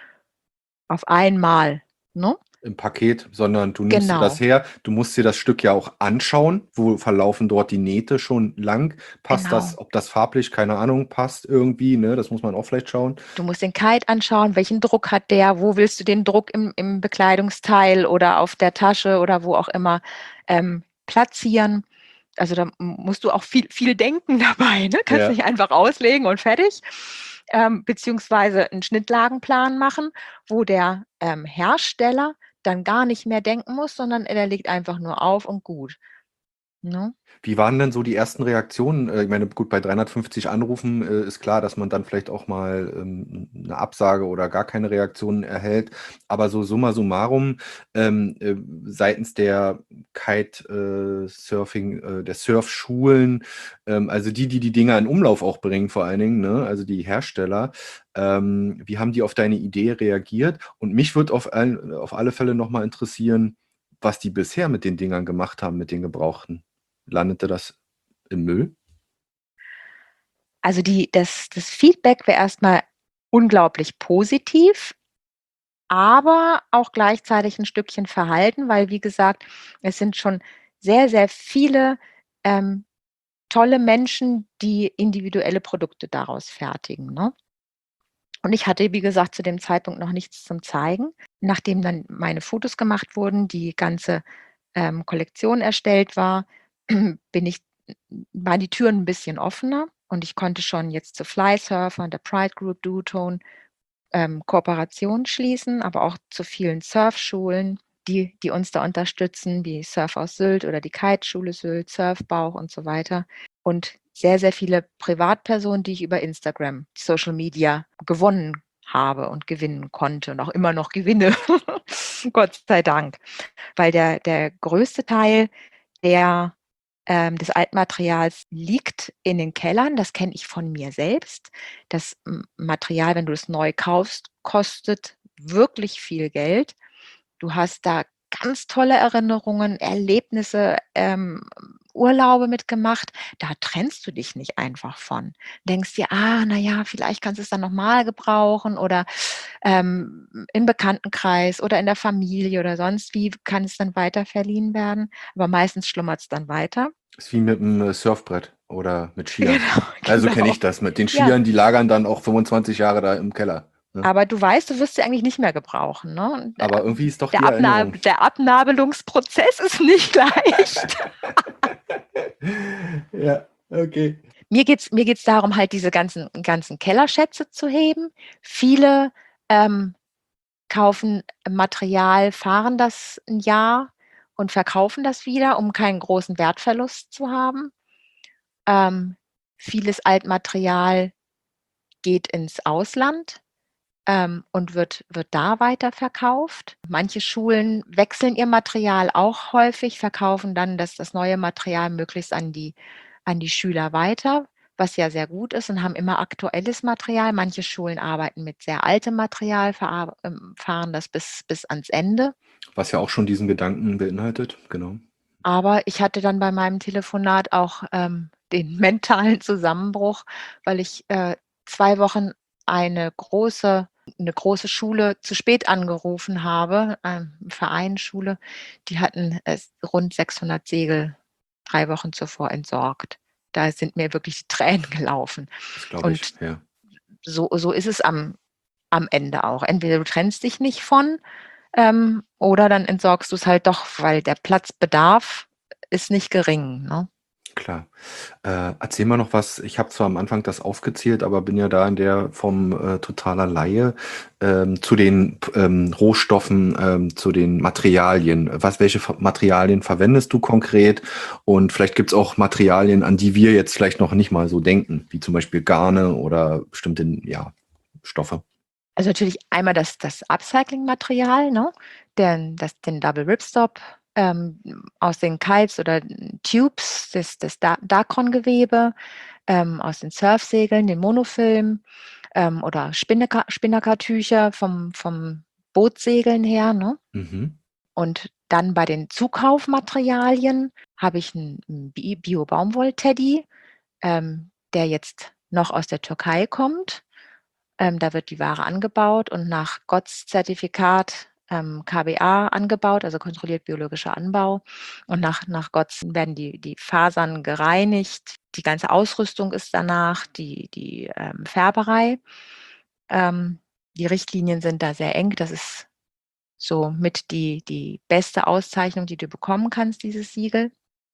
auf einmal, ne? Im Paket, sondern du nimmst dir das Genau, her. Du musst dir das Stück ja auch anschauen. Wo verlaufen dort die Nähte schon lang? Passt genau. das, ob das farblich, keine Ahnung, passt irgendwie, ne? Das muss man auch vielleicht schauen. Du musst den Kite anschauen, welchen Druck hat der, wo willst du den Druck im im Bekleidungsteil oder auf der Tasche oder wo auch immer, ähm, platzieren. Also, da m musst du auch viel viel denken dabei, ne? Kannst Ja. nicht einfach auslegen und fertig. Ähm, beziehungsweise 'n Schnittlagenplan machen, wo der, ähm, Hersteller dann gar nicht mehr denken muss, sondern er legt einfach nur auf und gut, ne? Wie waren denn so die ersten Reaktionen? Äh, ich meine, gut, bei dreihundertfünfzig Anrufen, äh, ist klar, dass man dann vielleicht auch mal, ähm, 'ne Absage oder gar keine Reaktion erhält. Aber so summa summarum, ähm, äh, seitens der Kite äh, Surfing äh, der Surfschulen, ähm, also die, die die Dinger in Umlauf auch bringen vor allen Dingen, ne, also die Hersteller, ähm, wie haben die auf deine Idee reagiert? Und mich würde auf allen auf alle Fälle noch mal interessieren, was die bisher mit den Dingern gemacht haben, mit den Gebrauchten. Landete das im Müll? Also, die das das Feedback wäre erst mal unglaublich positiv, aber auch gleichzeitig 'n Stückchen verhalten, weil, wie gesagt, es sind schon sehr, sehr viele, ähm, tolle Menschen, die individuelle Produkte daraus fertigen, ne? Und ich hatte, wie gesagt, zu dem Zeitpunkt noch nichts zum Zeigen. Nachdem dann meine Fotos gemacht wurden, die ganze, ähm, Kollektion erstellt war, bin ich waren die Türen 'n bisschen offener und ich konnte schon jetzt zu Flysurfer und der Pride Group, Duotone, ähm, Kooperationen schließen, aber auch zu vielen Surfschulen, die die uns da unterstützen, wie Surf aus Sylt oder die Kiteschule Sylt, Surfbauch und so weiter. Und sehr, sehr viele Privatpersonen, die ich über Instagram, Social Media gewonnen habe und gewinnen konnte und auch immer noch gewinne, Gott sei Dank. Weil der, der größte Teil der, ähm, des Altmaterials liegt in den Kellern. Das kenne ich von mir selbst. Das M- Material, wenn du es neu kaufst, kostet wirklich viel Geld. Du hast da ganz tolle Erinnerungen, Erlebnisse, ähm, Urlaube mitgemacht. Da trennst du dich nicht einfach von. Denkst dir, ah, na ja, vielleicht kannst du es dann noch mal gebrauchen oder ähm, im Bekanntenkreis oder in der Familie oder sonst wie kann es dann weiter verliehen werden. Aber meistens schlummert es dann weiter. Ist wie mit einem äh, Surfbrett oder mit Skiern. Genau, Also kenne genau. ich das. Mit den Ja, Skiern, die lagern dann auch fünfundzwanzig Jahre da im Keller. Ne? aber du weißt, du wirst sie eigentlich nicht mehr gebrauchen. Ne? Und Der, Aber irgendwie ist doch die der, Erinnerung. Abnab der Abnabelungsprozess ist nicht leicht. Ja, okay. Mir geht's mir geht's darum, halt diese ganzen ganzen Kellerschätze zu heben. Viele, ähm, kaufen Material, fahren das ein Jahr und verkaufen das wieder, um keinen großen Wertverlust zu haben. Ähm, Vieles Altmaterial geht ins Ausland, ähm, und wird wird da weiterverkauft. Manche Schulen wechseln ihr Material auch häufig, verkaufen dann das das neue Material möglichst an die an die Schüler weiter, was ja sehr gut ist und haben immer aktuelles Material. Manche Schulen arbeiten mit sehr altem Material, verar ähm, fahren das bis bis ans Ende. Was ja auch schon diesen Gedanken beinhaltet, genau. Aber ich hatte dann bei meinem Telefonat auch, ähm, den mentalen Zusammenbruch, weil ich, äh, zwei Wochen eine große 'ne große Schule zu spät angerufen habe, ähm, Vereinsschule. Die hatten, äh, rund sechshundert Segel drei Wochen zuvor entsorgt. Da sind mir wirklich die Tränen gelaufen. Das glaube ich, Und ja. so so ist es am am Ende auch. Entweder du trennst dich nicht von, ähm, oder dann entsorgst du es halt doch, weil der Platzbedarf ist nicht gering, ne? Klar. Äh, erzähl mal noch was. Ich habe zwar am Anfang das aufgezählt, aber bin ja da in der Form äh, totaler Laie ähm, zu den p- ähm, Rohstoffen, ähm, zu den Materialien. Was, welche Ver- Materialien verwendest du konkret? Und vielleicht gibt es auch Materialien, an die wir jetzt vielleicht noch nicht mal so denken, wie zum Beispiel Garne oder bestimmte, ja, Stoffe. Also, natürlich einmal das das Upcycling-Material, ne? Den das den Double Ripstop, ähm, aus den Kites oder Tubes, das das Da Dacron-Gewebe, ähm, aus den Surfsegeln, den Monofilm, ähm, oder Spinneka Spinnaker-Tücher vom vom Bootssegeln her, ne? Mhm. Und dann bei den Zukaufmaterialien habe ich 'n 'n Bi Bio-Baumwoll-Teddy, ähm, der jetzt noch aus der Türkei kommt. Ähm, da wird die Ware angebaut und nach G O T S-Zertifikat, ähm, K B A angebaut, also kontrolliert biologischer Anbau. Und nach nach G O T S werden die die Fasern gereinigt. Die ganze Ausrüstung ist danach, die die, ähm, Färberei. Ähm, Die Richtlinien sind da sehr eng. Das ist so mit die die beste Auszeichnung, die du bekommen kannst, dieses Siegel.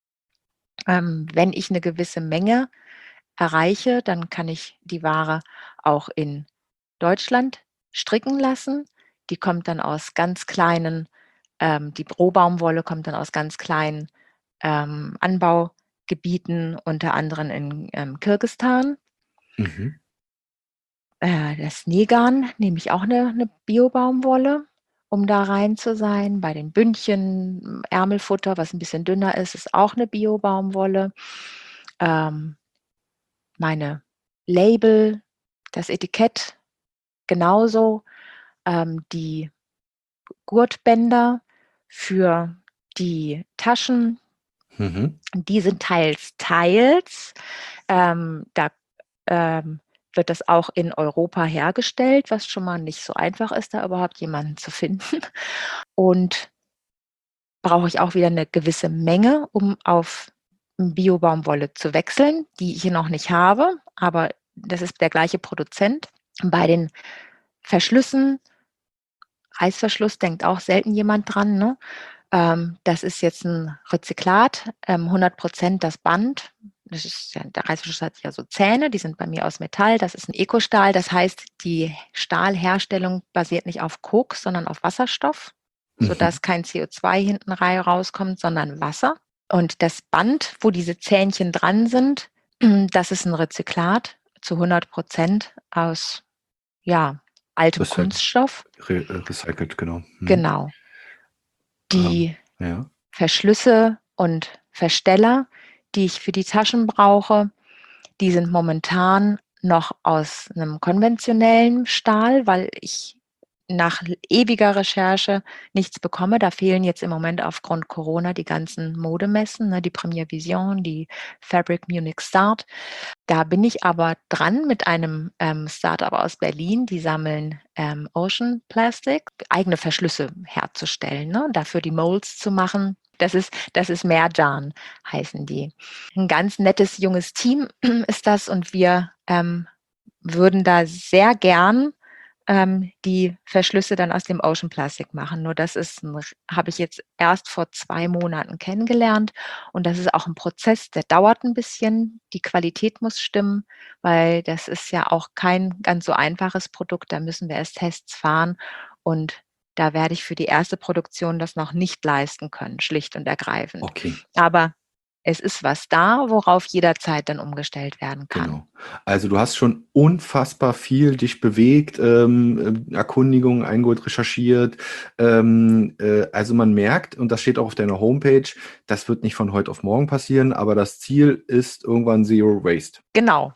Ähm, wenn ich 'ne gewisse Menge erreiche, dann kann ich die Ware auch in Deutschland stricken lassen. Die kommt dann aus ganz kleinen ähm, die Rohbaumwolle kommt dann aus ganz kleinen, ähm, Anbaugebieten, unter anderem in, ähm, Kirgisistan. Mhm. Äh, das Nähgarn nehme ich auch 'ne 'ne Biobaumwolle, um da rein zu sein. Bei den Bündchen, hm, Ärmelfutter, was 'n bisschen dünner ist, ist auch 'ne Biobaumwolle. Ähm, Meine Label, das Etikett genauso. Ähm, die Gurtbänder für die Taschen, Mhm. die sind teils teils. Ähm, da, ähm, wird das auch in Europa hergestellt, was schon mal nicht so einfach ist, da überhaupt jemanden zu finden. Und brauche ich auch wieder 'ne gewisse Menge, um auf Bio-Baumwolle zu wechseln, die ich hier noch nicht habe, aber das ist der gleiche Produzent. Bei den Verschlüssen, Reißverschluss denkt auch selten jemand dran, ne? Ähm, das ist jetzt 'n Rezyklat, ähm, hundert Prozent das Band. Das ist ja der Reißverschluss hat ja so Zähne, die sind bei mir aus Metall. Das ist 'n Ecostahl. Das heißt, die Stahlherstellung basiert nicht auf Koks, sondern auf Wasserstoff, Mhm. sodass kein C O zwei hinten rei rauskommt, sondern Wasser. Und das Band, wo diese Zähnchen dran sind, das ist 'n Rezyklat zu hundert Prozent aus, ja, altem Recyc Kunststoff. re äh, recycelt, genau. Mhm. Genau. Ähm, Die ja. Verschlüsse und Versteller, die ich für die Taschen brauche, die sind momentan noch aus 'nem konventionellen Stahl, weil ich nach l ewiger Recherche nichts bekomme. Da fehlen jetzt im Moment aufgrund Corona die ganzen Modemessen, ne, die Premiere Vision, die Fabric Munich Start. Da bin ich aber dran mit einem, ähm, Start-up aus Berlin, die sammeln, ähm, Ocean Plastic, eigene Verschlüsse herzustellen, ne, dafür die Molds zu machen. Das ist das ist Merjan, heißen die. 'N ganz nettes junges Team ist das und wir, ähm, würden da sehr gern, ähm, die Verschlüsse dann aus dem Ocean Plastic machen. Nur das ist 'n r habe ich jetzt erst vor zwei Monaten kennengelernt und das ist auch 'n Prozess, der dauert 'n bisschen. Die Qualität muss stimmen, weil das ist ja auch kein ganz so einfaches Produkt. Da müssen wir erst Tests fahren und da werde ich für die erste Produktion das noch nicht leisten können, schlicht und ergreifend. Okay. Aber es ist was da, worauf jederzeit dann umgestellt werden kann. Genau. Also, du hast schon unfassbar viel dich bewegt, ähm, ähm, Erkundigungen eingeholt, recherchiert. Ähm, äh, also, man merkt, und das steht auch auf deiner Homepage, das wird nicht von heute auf morgen passieren, aber das Ziel ist irgendwann Zero Waste. Genau.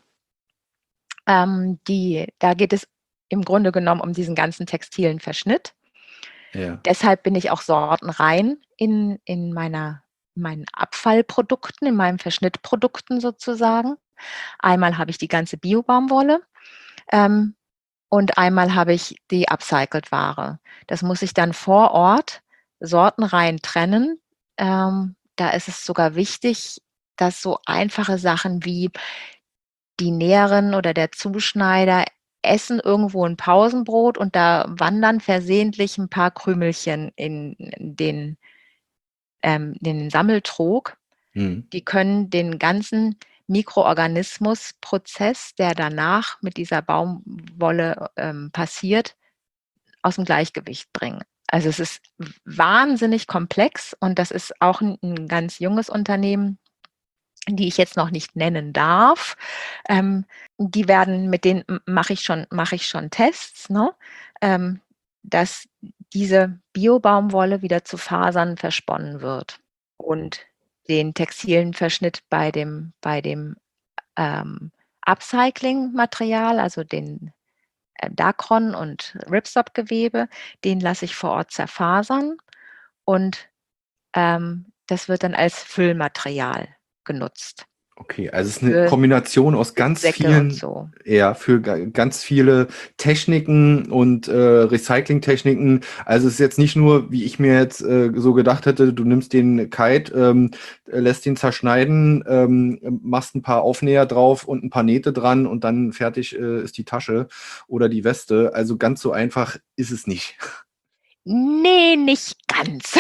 Ähm, die da geht es im Grunde genommen um diesen ganzen textilen Verschnitt. Ja. Deshalb bin ich auch sortenrein in in meiner meinen Abfallprodukten, in meinen Verschnittprodukten sozusagen. Einmal habe ich die ganze Bio-Baumwolle, ähm, und einmal habe ich die Upcycled-Ware. Das muss ich dann vor Ort sortenrein trennen. Ähm, da ist es sogar wichtig, dass so einfache Sachen wie die Näherin oder der Zuschneider essen irgendwo 'n Pausenbrot und da wandern versehentlich 'n paar Krümelchen in den ähm, in den Sammeltrog. Mhm. Die können den ganzen Mikroorganismusprozess, der danach mit dieser Baumwolle, ähm, passiert, aus'm Gleichgewicht bringen. Also, es ist w wahnsinnig komplex und das ist auch 'n 'n ganz junges Unternehmen, die ich jetzt noch nicht nennen darf. Ähm, die werden mit denen m mache ich schon mache ich schon Tests, ne, ähm, dass diese Bio-Baumwolle wieder zu Fasern versponnen wird und den textilen Verschnitt bei dem bei dem, ähm, Upcycling-Material, also den, äh, Dacron und Ripstop-Gewebe, den lasse ich vor Ort zerfasern und, ähm, das wird dann als Füllmaterial genutzt. Okay, also, es ist 'ne Für Kombination aus ganz Säcke und vielen so. ja, für ga ganz viele Techniken und, äh, Recyclingtechniken. Also, es ist jetzt nicht nur, wie ich mir jetzt, äh, so gedacht hätte, du nimmst den Kite, ähm, lässt ihn zerschneiden, ähm, machst 'n paar Aufnäher drauf und 'n paar Nähte dran und dann fertig, äh, ist die Tasche oder die Weste. Also, ganz so einfach ist es nicht. Ne, nicht ganz.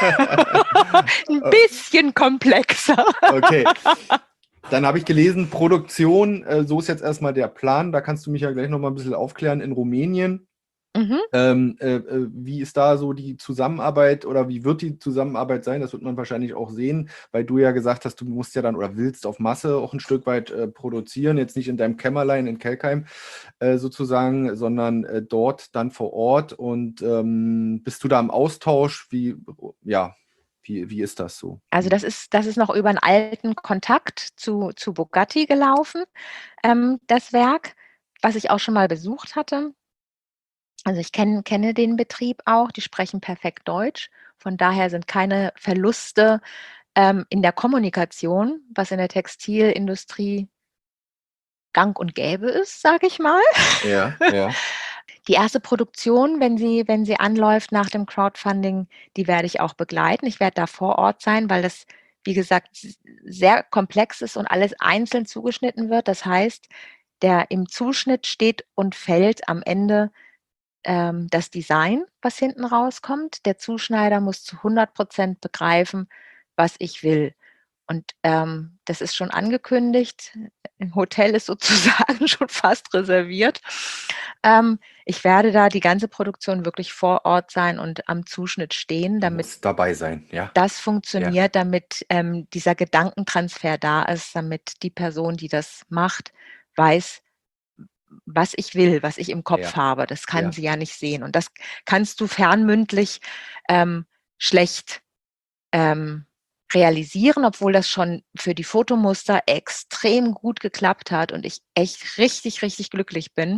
'N Äh bisschen komplexer. Okay. Dann habe ich gelesen, Produktion, äh, so ist jetzt erst mal der Plan. Da kannst du mich ja gleich noch mal 'n bisschen aufklären in Rumänien. Mhm. Ähm, äh, äh, wie ist da so die Zusammenarbeit oder wie wird die Zusammenarbeit sein? Das wird man wahrscheinlich auch sehen, weil du ja gesagt hast, du musst ja dann oder willst auf Masse auch 'n Stück weit, äh, produzieren, jetzt nicht in deinem Kämmerlein in Kelkheim, äh, sozusagen, sondern, äh, dort dann vor Ort und, ähm, bist du da im Austausch? Wie ja, wie wie ist das so? Also, Mhm. das ist das ist noch über 'n alten Kontakt zu zu Bugatti gelaufen, ähm, das Werk, was ich auch schon mal besucht hatte. Also, ich kenn kenne den Betrieb auch, die sprechen perfekt Deutsch. Von daher sind keine Verluste, ähm, in der Kommunikation, was in der Textilindustrie gang und gäbe ist, sage ich mal. Ja, ja. Die erste Produktion, wenn sie wenn sie anläuft nach dem Crowdfunding, die werde ich auch begleiten. Ich werde da vor Ort sein, weil das, wie gesagt, s sehr komplex ist und alles einzeln zugeschnitten wird. Das heißt, der im Zuschnitt steht und fällt am Ende, ähm, das Design, was hinten rauskommt. Der Zuschneider muss zu hundert Prozent begreifen, was ich will. Und, ähm, das ist schon angekündigt. 'N Hotel ist sozusagen schon fast reserviert. Ähm, ich werde da die ganze Produktion wirklich vor Ort sein und am Zuschnitt stehen, Du damit musst dabei sein, ja. das Ja. funktioniert, damit, ähm, dieser Gedankentransfer da ist, damit die Person, die das macht, weiß was ich will, was ich im Kopf Ja. habe. Das kann Ja. sie ja nicht sehen. Und das kannst du fernmündlich ähm, schlecht ähm, realisieren, obwohl das schon für die Fotomuster extrem gut geklappt hat und ich echt richtig, richtig glücklich bin.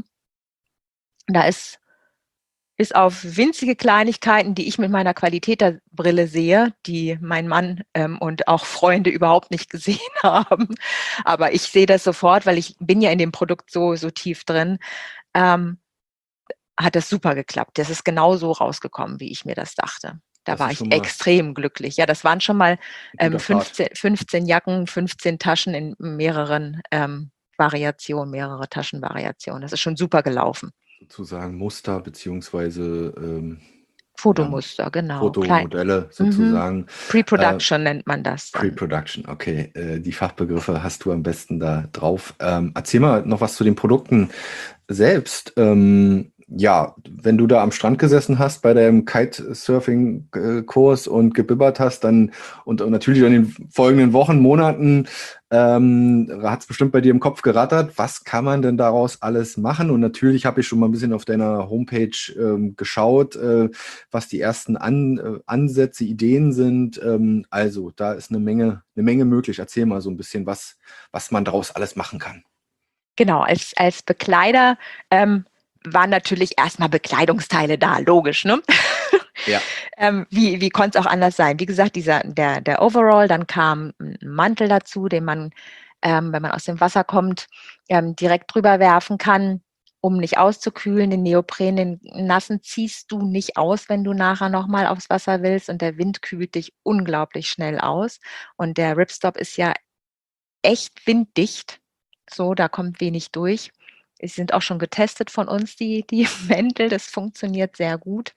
Da ist bis auf winzige Kleinigkeiten, die ich mit meiner Qualitäterbrille sehe, die mein Mann ähm, und auch Freunde überhaupt nicht gesehen haben. Aber ich sehe das sofort, weil ich bin ja in dem Produkt so, so tief drin. Ähm, hat das super geklappt. Das ist genau so rausgekommen, wie ich mir das dachte. Da Das war ist ich schon mal extrem glücklich. Ja, das waren schon mal ein ähm, guter Start. fünfzehn, fünfzehn Jacken, fünfzehn Taschen in mehreren ähm, Variationen, mehrere Taschenvariationen. Das ist schon super gelaufen. Sozusagen Muster beziehungsweise ähm, ja, Fotomuster, genau. Klein. Fotomodelle Mhm. sozusagen. Äh, Pre-Production nennt man das dann. Pre-Production, okay. Äh, die Fachbegriffe hast du am besten da drauf. Ähm, erzähl mal noch was zu den Produkten selbst. Ähm, ja, wenn du da am Strand gesessen hast bei deinem Kitesurfing-Kurs und gebibbert hast, dann und, und natürlich in den folgenden Wochen, Monaten ähm, hat es bestimmt bei dir im Kopf gerattert, was kann man denn daraus alles machen? Und natürlich habe ich schon mal ein bisschen auf deiner Homepage ähm, geschaut, äh, was die ersten An, äh, Ansätze, Ideen sind. Ähm, also da ist eine Menge, eine Menge möglich. Erzähl mal so ein bisschen, was, was man daraus alles machen kann. Genau, als, als Bekleider ähm, waren natürlich erstmal Bekleidungsteile da, logisch, ne? Ja. ähm, wie wie konnte es auch anders sein? Wie gesagt, dieser, der, der Overall, dann kam ein Mantel dazu, den man, ähm, wenn man aus dem Wasser kommt, ähm, direkt drüber werfen kann, um nicht auszukühlen. Den Neopren, den nassen ziehst du nicht aus, wenn du nachher nochmal aufs Wasser willst und der Wind kühlt dich unglaublich schnell aus. Und der Ripstop ist ja echt winddicht. So, da kommt wenig durch. Sie sind auch schon getestet von uns, die, die Mäntel. Das funktioniert sehr gut.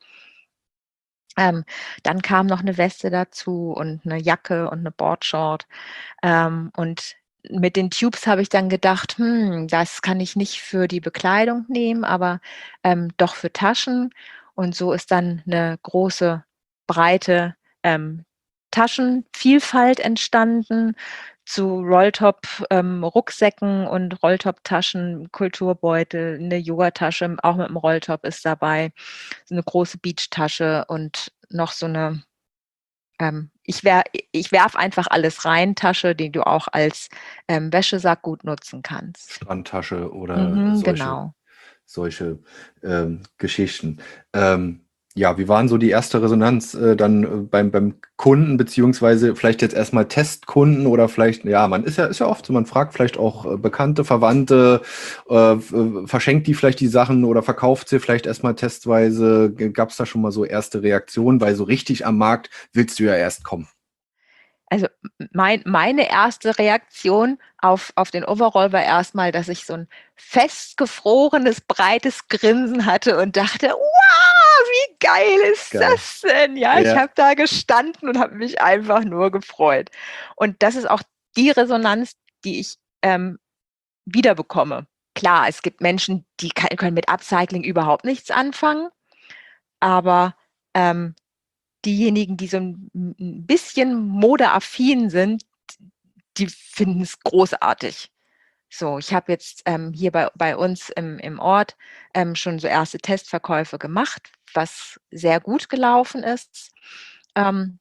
Ähm, dann kam noch eine Weste dazu und eine Jacke und eine Boardshort. Ähm, und mit den Tubes habe ich dann gedacht, hm, das kann ich nicht für die Bekleidung nehmen, aber ähm, doch für Taschen. Und so ist dann eine große, breite ähm, Taschenvielfalt entstanden zu Rolltop-Rucksäcken und Rolltop-Taschen, Kulturbeutel, eine Yogatasche, auch mit einem Rolltop ist dabei, so eine große Beachtasche und noch so eine, ähm, ich, wer, ich werfe einfach alles rein, Tasche, die du auch als ähm, Wäschesack gut nutzen kannst. Strandtasche oder Mhm, solche, genau. solche ähm, Geschichten. Ähm, ja, wie waren so die erste Resonanz äh, dann äh, beim, beim Kunden, beziehungsweise vielleicht jetzt erstmal Testkunden oder vielleicht, ja, man ist ja, ist ja oft so, man fragt vielleicht auch äh, Bekannte, Verwandte, äh, äh, verschenkt die vielleicht die Sachen oder verkauft sie vielleicht erstmal testweise. Gab es da schon mal so erste Reaktionen, weil so richtig am Markt willst du ja erst kommen. Also mein, meine erste Reaktion auf, auf den Overall war erstmal, dass ich so ein festgefrorenes, breites Grinsen hatte und dachte, wow, wie geil ist Geil. das denn? Ja, ich Ja, habe da gestanden und habe mich einfach nur gefreut. Und das ist auch die Resonanz, die ich ähm, wiederbekomme. Klar, es gibt Menschen, die kann, können mit Upcycling überhaupt nichts anfangen, aber ähm, diejenigen, die so ein, ein bisschen modeaffin sind, die finden es großartig. So, ich habe jetzt ähm, hier bei, bei uns im, im Ort ähm, schon so erste Testverkäufe gemacht, was sehr gut gelaufen ist. Ähm,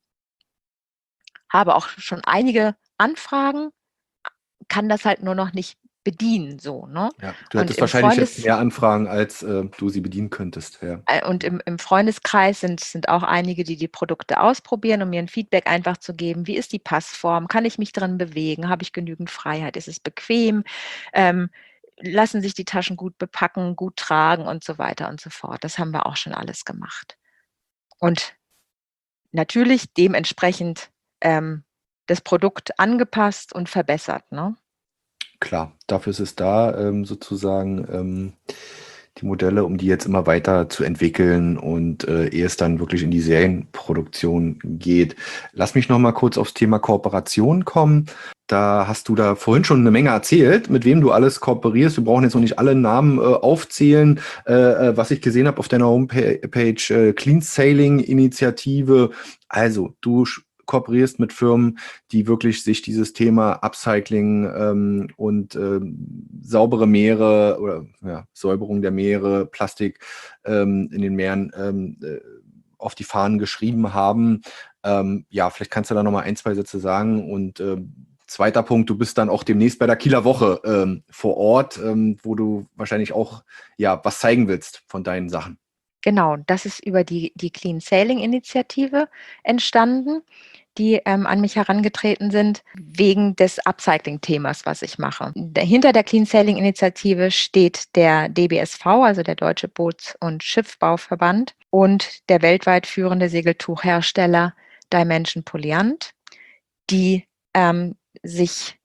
habe auch schon einige Anfragen, kann das halt nur noch nicht bedienen, so, ne? ja. Du Und hättest im wahrscheinlich jetzt Freundes mehr Anfragen, als äh, du sie bedienen könntest. Ja. äh, und im, im Freundeskreis sind, sind auch einige, die die Produkte ausprobieren, um mir ein Feedback einfach zu geben. Wie ist die Passform? Kann ich mich drin bewegen? Habe ich genügend Freiheit? Ist es bequem? Ähm, lassen sich die Taschen gut bepacken, gut tragen und so weiter und so fort. Das haben wir auch schon alles gemacht. Und natürlich dementsprechend ähm, das Produkt angepasst und verbessert, ne? Klar, dafür ist es da, ähm, sozusagen ähm, die Modelle, um die jetzt immer weiter zu entwickeln und äh, ehe es dann wirklich in die Serienproduktion geht. Lass mich noch mal kurz aufs Thema Kooperation kommen. Da hast du da vorhin schon eine Menge erzählt, mit wem du alles kooperierst. Wir brauchen jetzt noch nicht alle Namen äh, aufzählen. Äh, äh, was ich gesehen habe auf deiner Homepage, äh, Clean Sailing Initiative. Also, du kooperierst mit Firmen, die wirklich sich dieses Thema Upcycling ähm, und ähm, saubere Meere oder ja, Säuberung der Meere, Plastik ähm, in den Meeren ähm, äh, auf die Fahnen geschrieben haben. Ähm, ja, vielleicht kannst du da nochmal ein, zwei Sätze sagen. Und ähm, zweiter Punkt, du bist dann auch demnächst bei der Kieler Woche ähm, vor Ort, ähm, wo du wahrscheinlich auch ja was zeigen willst von deinen Sachen. Genau, das ist über die, die Clean Sailing Initiative entstanden, die ähm, an mich herangetreten sind, wegen des Upcycling-Themas, was ich mache. Hinter der Clean Sailing Initiative steht der D B S V, also der Deutsche Boots- und Schiffbauverband, und der weltweit führende Segeltuchhersteller Dimension Polyant, die ähm, sich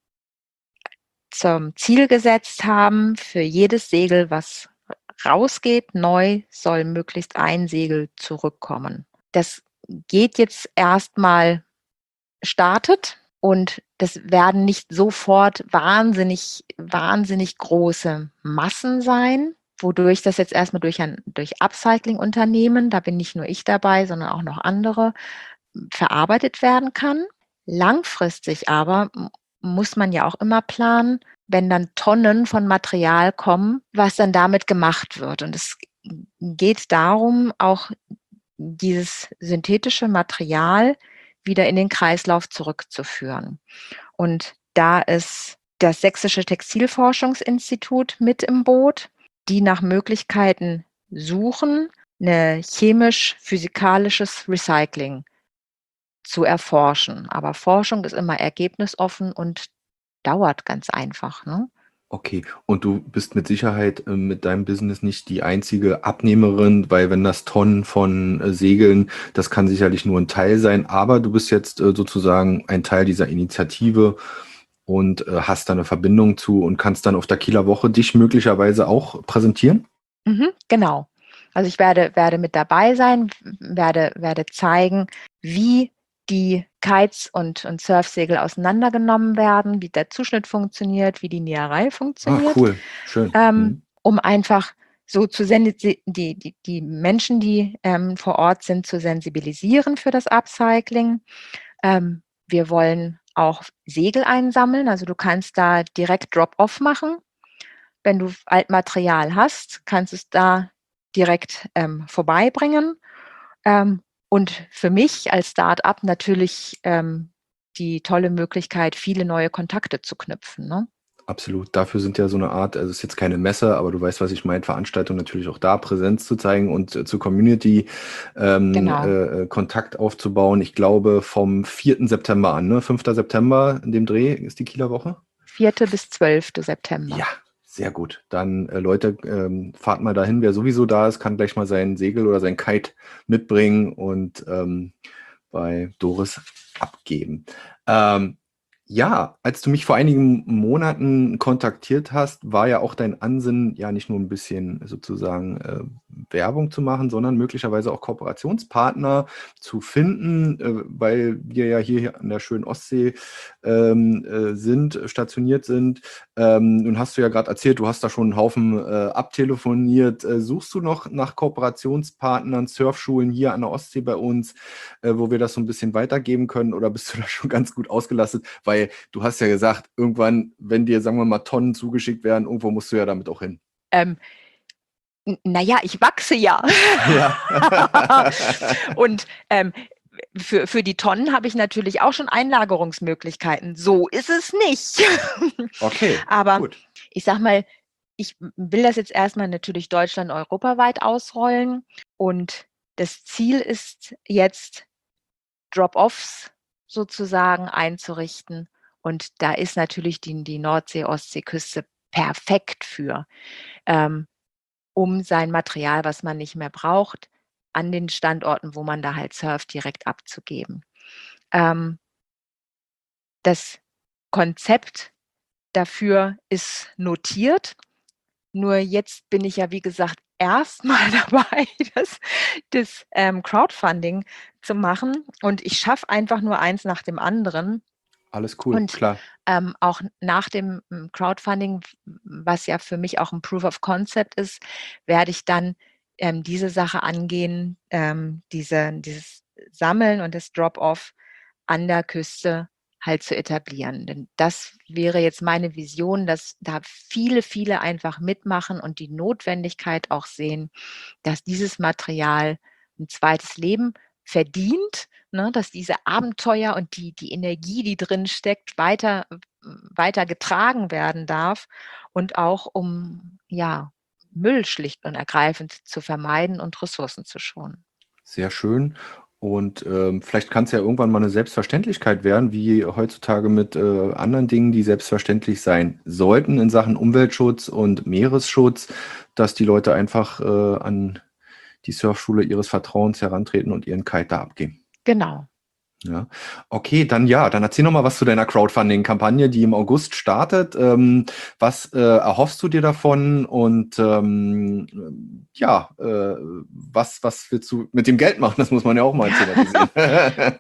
zum Ziel gesetzt haben, für jedes Segel, was rausgeht, neu, soll möglichst ein Segel zurückkommen. Das geht jetzt erstmal startet und das werden nicht sofort wahnsinnig, wahnsinnig große Massen sein, wodurch das jetzt erstmal durch ein durch Upcycling-Unternehmen, da bin nicht nur ich dabei, sondern auch noch andere, verarbeitet werden kann. Langfristig aber muss man ja auch immer planen, wenn dann Tonnen von Material kommen, was dann damit gemacht wird. Und es geht darum, auch dieses synthetische Material wieder in den Kreislauf zurückzuführen. Und da ist das Sächsische Textilforschungsinstitut mit im Boot, die nach Möglichkeiten suchen, eine chemisch-physikalisches Recycling zu erforschen. Aber Forschung ist immer ergebnisoffen und dauert ganz einfach, ne? Okay, und du bist mit Sicherheit äh, mit deinem Business nicht die einzige Abnehmerin, weil wenn das Tonnen von äh, Segeln, das kann sicherlich nur ein Teil sein, aber du bist jetzt äh, sozusagen ein Teil dieser Initiative und äh, hast da eine Verbindung zu und kannst dann auf der Kieler Woche dich möglicherweise auch präsentieren? Mhm, genau. Also ich werde, werde mit dabei sein, werde, werde zeigen, wie die Kites und, und Surfsegel auseinandergenommen werden, wie der Zuschnitt funktioniert, wie die Näherei Ah, funktioniert, cool, schön. ähm, Mhm. um einfach so zu sensi- die, die, die Menschen, die ähm, vor Ort sind, zu sensibilisieren für das Upcycling. Ähm, wir wollen auch Segel einsammeln, also du kannst da direkt Drop-off machen. Wenn du Altmaterial hast, kannst du es da direkt ähm, vorbeibringen. Ähm, und für mich als Start-up natürlich ähm, die tolle Möglichkeit, viele neue Kontakte zu knüpfen, ne? Absolut. Dafür sind ja so eine Art, also es ist jetzt keine Messe, aber du weißt, was ich meine, Veranstaltung natürlich auch da, Präsenz zu zeigen und äh, zur Community ähm, Genau. äh, äh, Kontakt aufzubauen. Ich glaube vom vierten September an, ne? fünfter September in dem Dreh ist die Kieler Woche. vierter bis zwölfter September. Ja, sehr gut. Dann äh, Leute, ähm, fahrt mal dahin. Wer sowieso da ist, kann gleich mal sein Segel oder sein Kite mitbringen und ähm, bei Doris abgeben. Ähm, ja, als du mich vor einigen Monaten kontaktiert hast, war ja auch dein Ansinnen, ja nicht nur ein bisschen sozusagen äh, Werbung zu machen, sondern möglicherweise auch Kooperationspartner zu finden, äh, weil wir ja hier an der schönen Ostsee ähm, äh, sind, stationiert sind. Ähm, nun hast du ja gerade erzählt, du hast da schon einen Haufen äh, abtelefoniert. Äh, suchst du noch nach Kooperationspartnern, Surfschulen hier an der Ostsee bei uns, äh, wo wir das so ein bisschen weitergeben können, oder bist du da schon ganz gut ausgelastet? Weil du hast ja gesagt, irgendwann, wenn dir, sagen wir mal, Tonnen zugeschickt werden, irgendwo musst du ja damit auch hin. Ähm, n- naja, ich wachse ja. Ja. Und ähm, für, für die Tonnen habe ich natürlich auch schon Einlagerungsmöglichkeiten. So ist es nicht. Okay, Aber gut. ich sag mal, ich will das jetzt erstmal natürlich Deutschland, europaweit ausrollen. Und das Ziel ist jetzt, Drop-offs sozusagen einzurichten. Und da ist natürlich die, die Nordsee-Ostseeküste perfekt für, ähm, um sein Material, was man nicht mehr braucht, an den Standorten, wo man da halt surft, direkt abzugeben. Ähm, das Konzept dafür ist notiert. Nur jetzt bin ich ja, wie gesagt, erstmal dabei, das, das ähm, Crowdfunding zu machen. Und ich schaffe einfach nur eins nach dem anderen. Alles cool, Und klar. ähm, auch nach dem ähm, Crowdfunding, was ja für mich auch ein Proof of Concept ist, werde ich dann ähm, diese Sache angehen, ähm, diese, dieses Sammeln und das Drop-off an der Küste halt zu etablieren. Denn das wäre jetzt meine Vision, dass da viele, viele einfach mitmachen und die Notwendigkeit auch sehen, dass dieses Material ein zweites Leben verdient, ne, dass diese Abenteuer und die die Energie, die drin steckt, weiter weiter getragen werden darf und auch um, ja, Müll schlicht und ergreifend zu vermeiden und Ressourcen zu schonen. Sehr schön. Und ähm, vielleicht kann es ja irgendwann mal eine Selbstverständlichkeit werden, wie heutzutage mit äh, anderen Dingen, die selbstverständlich sein sollten in Sachen Umweltschutz und Meeresschutz, dass die Leute einfach äh, an die Surfschule ihres Vertrauens herantreten und ihren Kite da abgeben. Genau. Ja, okay, dann ja, dann erzähl noch mal was zu deiner Crowdfunding-Kampagne, die im August startet. Ähm, was äh, erhoffst du dir davon und ähm, ja, äh, was, was willst du mit dem Geld machen? Das muss man ja auch mal thematisieren.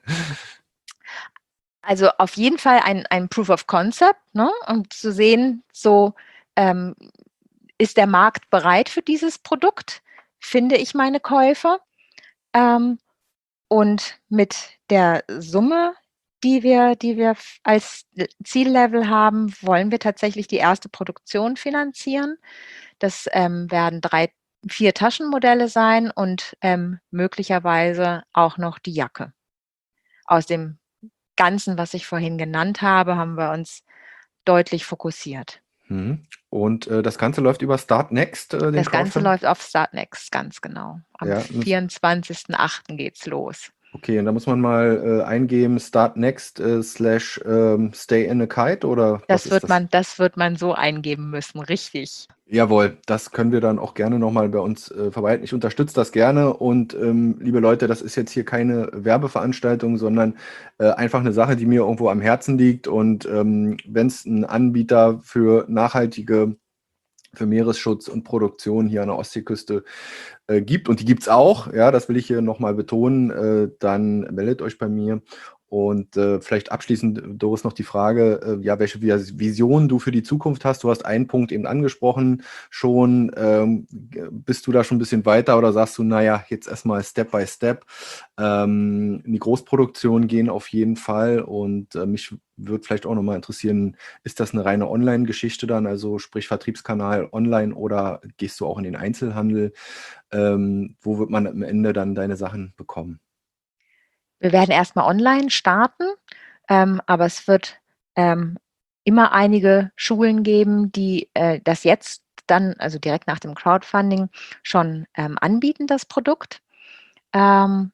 Also auf jeden Fall ein, ein Proof of Concept, ne? Um zu sehen, so ähm, ist der Markt bereit für dieses Produkt? Finde ich meine Käufer? Ähm, und mit der Summe, die wir, die wir f- als Ziellevel haben, wollen wir tatsächlich die erste Produktion finanzieren. Das ähm, werden drei, vier Taschenmodelle sein und ähm, möglicherweise auch noch die Jacke. Aus dem Ganzen, was ich vorhin genannt habe, haben wir uns deutlich fokussiert. Mhm. Und äh, das Ganze läuft über Start Next, äh, den Das Ganze Crowdfunding? läuft auf Startnext, ganz genau. Am Ja, muss, vierundzwanzigsten achten geht's los. okay, und da muss man mal äh, eingeben, Start Next äh, slash ähm, Stay in a Kite oder was Das ist wird das? man, das wird man so eingeben müssen, richtig. Jawohl, das können wir dann auch gerne nochmal bei uns äh, verwalten. Ich unterstütze das gerne und ähm, liebe Leute, das ist jetzt hier keine Werbeveranstaltung, sondern äh, einfach eine Sache, die mir irgendwo am Herzen liegt. Und ähm, wenn es einen Anbieter für nachhaltige, für Meeresschutz und Produktion hier an der Ostseeküste äh, gibt, und die gibt es auch, ja, das will ich hier nochmal betonen, äh, dann meldet euch bei mir. Und äh, vielleicht abschließend, Doris, noch die Frage, äh, ja, welche Vis- Vision du für die Zukunft hast. Du hast einen Punkt eben angesprochen schon. Ähm, g- bist du da schon ein bisschen weiter oder sagst du, naja, jetzt erstmal Step by Step ähm, in die Großproduktion gehen auf jeden Fall. Und äh, mich würde vielleicht auch nochmal interessieren, ist das eine reine Online-Geschichte dann, also sprich Vertriebskanal online, oder gehst du auch in den Einzelhandel? Ähm, wo wird man am Ende dann deine Sachen bekommen? Wir werden erstmal online starten, ähm, aber es wird ähm, immer einige Schulen geben, die äh, das jetzt dann, also direkt nach dem Crowdfunding, schon ähm, anbieten, das Produkt. Ähm,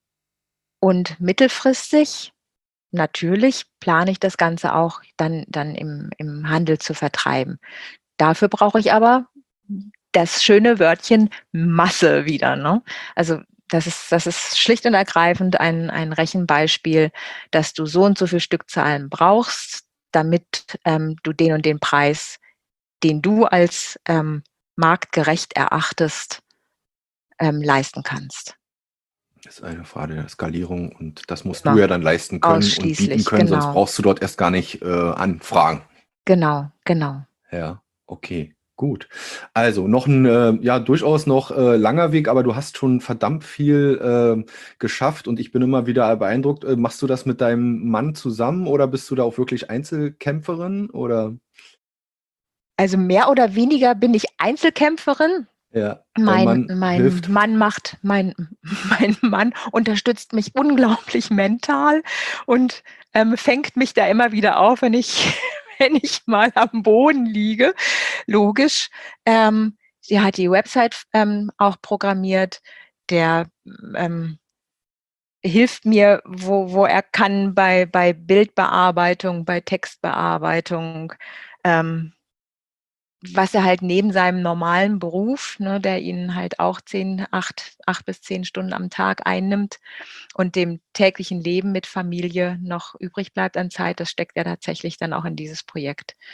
und mittelfristig, natürlich, plane ich das Ganze auch dann, dann im, im Handel zu vertreiben. Dafür brauche ich aber das schöne Wörtchen Masse wieder, ne? Also, das ist das ist schlicht und ergreifend ein ein Rechenbeispiel, dass du so und so viel Stückzahlen brauchst, damit, ähm, du den und den Preis, den du als, ähm, marktgerecht erachtest, ähm, leisten kannst. Das ist eine Frage der Skalierung und das musst du Immer. ja dann leisten können und bieten Ausschließlich, können, sonst genau. brauchst du dort erst gar nicht äh, anfragen. Genau, genau. Ja, okay, gut. Also noch ein, äh, ja, durchaus noch äh, langer Weg, aber du hast schon verdammt viel äh, geschafft und ich bin immer wieder beeindruckt. Äh, machst du das mit deinem Mann zusammen oder bist du da auch wirklich Einzelkämpferin oder? Also, mehr oder weniger bin ich Einzelkämpferin. Ja, dein Mein Mann mein hilft. Mann macht mein mein Mann unterstützt mich unglaublich mental und, ähm, fängt mich da immer wieder auf, wenn ich wenn ich mal am Boden liege, logisch. Ähm, sie hat die Website, ähm, auch programmiert. Der, ähm, hilft mir, wo wo er kann bei bei Bildbearbeitung, bei Textbearbeitung, ähm was er halt neben seinem normalen Beruf, ne, der ihn halt auch zehn, acht, acht bis zehn Stunden am Tag einnimmt und dem täglichen Leben mit Familie noch übrig bleibt an Zeit, das steckt ja tatsächlich dann auch in dieses Projekt.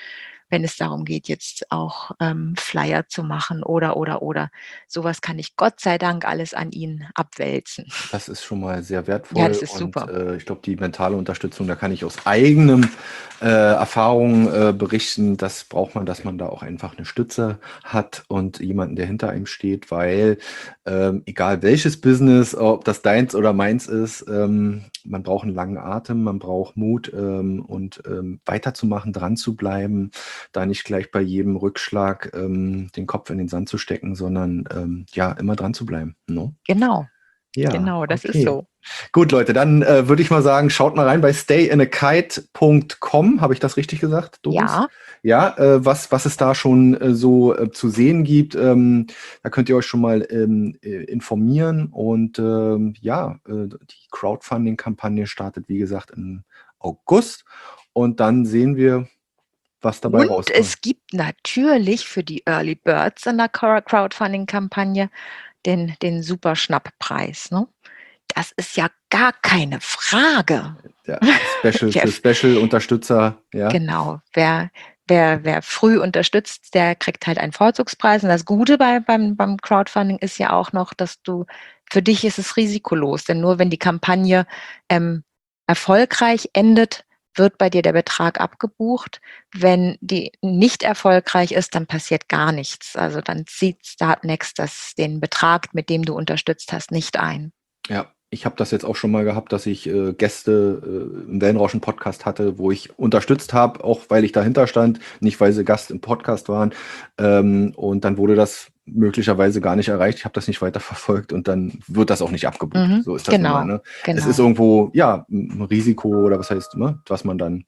wenn es darum geht, jetzt auch ähm, Flyer zu machen oder, oder, oder. Sowas kann ich Gott sei Dank alles an ihn abwälzen. Das ist schon mal sehr Ja, wertvoll das ist und super. äh, ich glaube, die mentale Unterstützung, da kann ich aus eigenem äh, Erfahrung äh, berichten, das braucht man, dass man da auch einfach eine Stütze hat und jemanden, der hinter einem steht, weil ähm, egal welches Business, ob das deins oder meins ist, ähm, man braucht einen langen Atem, man braucht Mut ähm, und ähm, weiterzumachen, dran zu bleiben, da nicht gleich bei jedem Rückschlag ähm, den Kopf in den Sand zu stecken, sondern ähm, ja, immer dran zu bleiben. No? Genau, Ja, genau, das ist okay. so. Gut, Leute, dann äh, würde ich mal sagen, schaut mal rein bei stay in a kite punkt com. Habe ich das richtig gesagt, Doris? Ja, Ja, äh, was, was es da schon äh, so äh, zu sehen gibt, ähm, da könnt ihr euch schon mal ähm, äh, informieren. Und ähm, ja, äh, die Crowdfunding-Kampagne startet, wie gesagt, im August. Und dann sehen wir, was dabei und rauskommt. es gibt natürlich für die Early Birds in der Crowd- Crowdfunding-Kampagne den, den super Schnapppreis. Ne? Das ist ja gar keine Frage. Ja, Special Wer, für Special-Unterstützer, ja. genau, wer, wer, wer früh unterstützt, der kriegt halt einen Vorzugspreis. Und das Gute bei, beim, beim Crowdfunding ist ja auch noch, dass du, für dich ist es risikolos, denn nur wenn die Kampagne ähm, erfolgreich endet, wird bei dir der Betrag abgebucht. Wenn die nicht erfolgreich ist, dann passiert gar nichts. Also dann zieht Startnext das, den Betrag, mit dem du unterstützt hast, nicht ein. Ja, ich habe das jetzt auch schon mal gehabt, dass ich äh, Gäste äh, im Wellenrauschen-Podcast hatte, wo ich unterstützt habe, auch weil ich dahinter stand, nicht weil sie Gast im Podcast waren. Ähm, und dann wurde das möglicherweise gar nicht erreicht. Ich habe das nicht weiter verfolgt und dann wird das auch nicht abgebucht. Mhm, So ist das genau, nun mal, ne? genau. Es ist irgendwo, ja, ein Risiko oder was heißt, ne, was man dann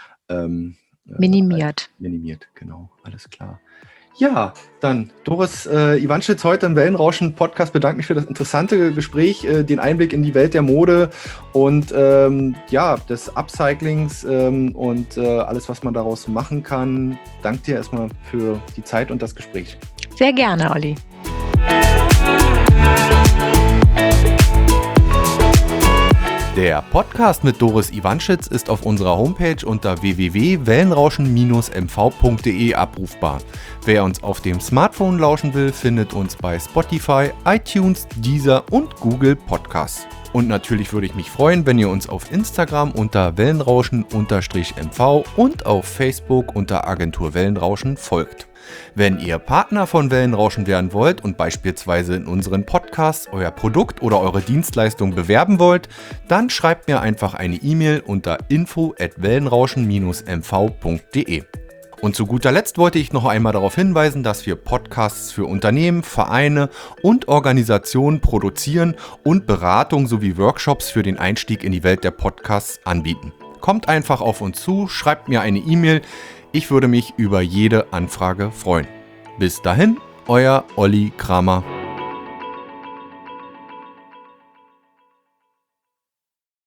ähm, äh, minimiert. minimiert. Genau, alles klar. Ja, dann Doris äh, Iwanschitz heute im Wellenrauschen-Podcast. Bedanke mich für das interessante Gespräch, äh, den Einblick in die Welt der Mode und ähm, ja, des Upcyclings ähm, und äh, alles, was man daraus machen kann. Danke dir erstmal für die Zeit und das Gespräch. Sehr gerne, Olli. Der Podcast mit Doris Iwanschitz ist auf unserer Homepage unter w w w punkt wellenrauschen Bindestrich m v punkt d e abrufbar. Wer uns auf dem Smartphone lauschen will, findet uns bei Spotify, iTunes, Deezer und Google Podcasts. Und natürlich würde ich mich freuen, wenn ihr uns auf Instagram unter wellenrauschen-m v und auf Facebook unter Agentur Wellenrauschen folgt. Wenn ihr Partner von Wellenrauschen werden wollt und beispielsweise in unseren Podcasts euer Produkt oder eure Dienstleistung bewerben wollt, dann schreibt mir einfach eine E-Mail unter info at wellenrauschen Bindestrich m v punkt d e. Und zu guter Letzt wollte ich noch einmal darauf hinweisen, dass wir Podcasts für Unternehmen, Vereine und Organisationen produzieren und Beratung sowie Workshops für den Einstieg in die Welt der Podcasts anbieten. Kommt einfach auf uns zu, schreibt mir eine E-Mail. Ich würde mich über jede Anfrage freuen. Bis dahin, euer Olli Kramer.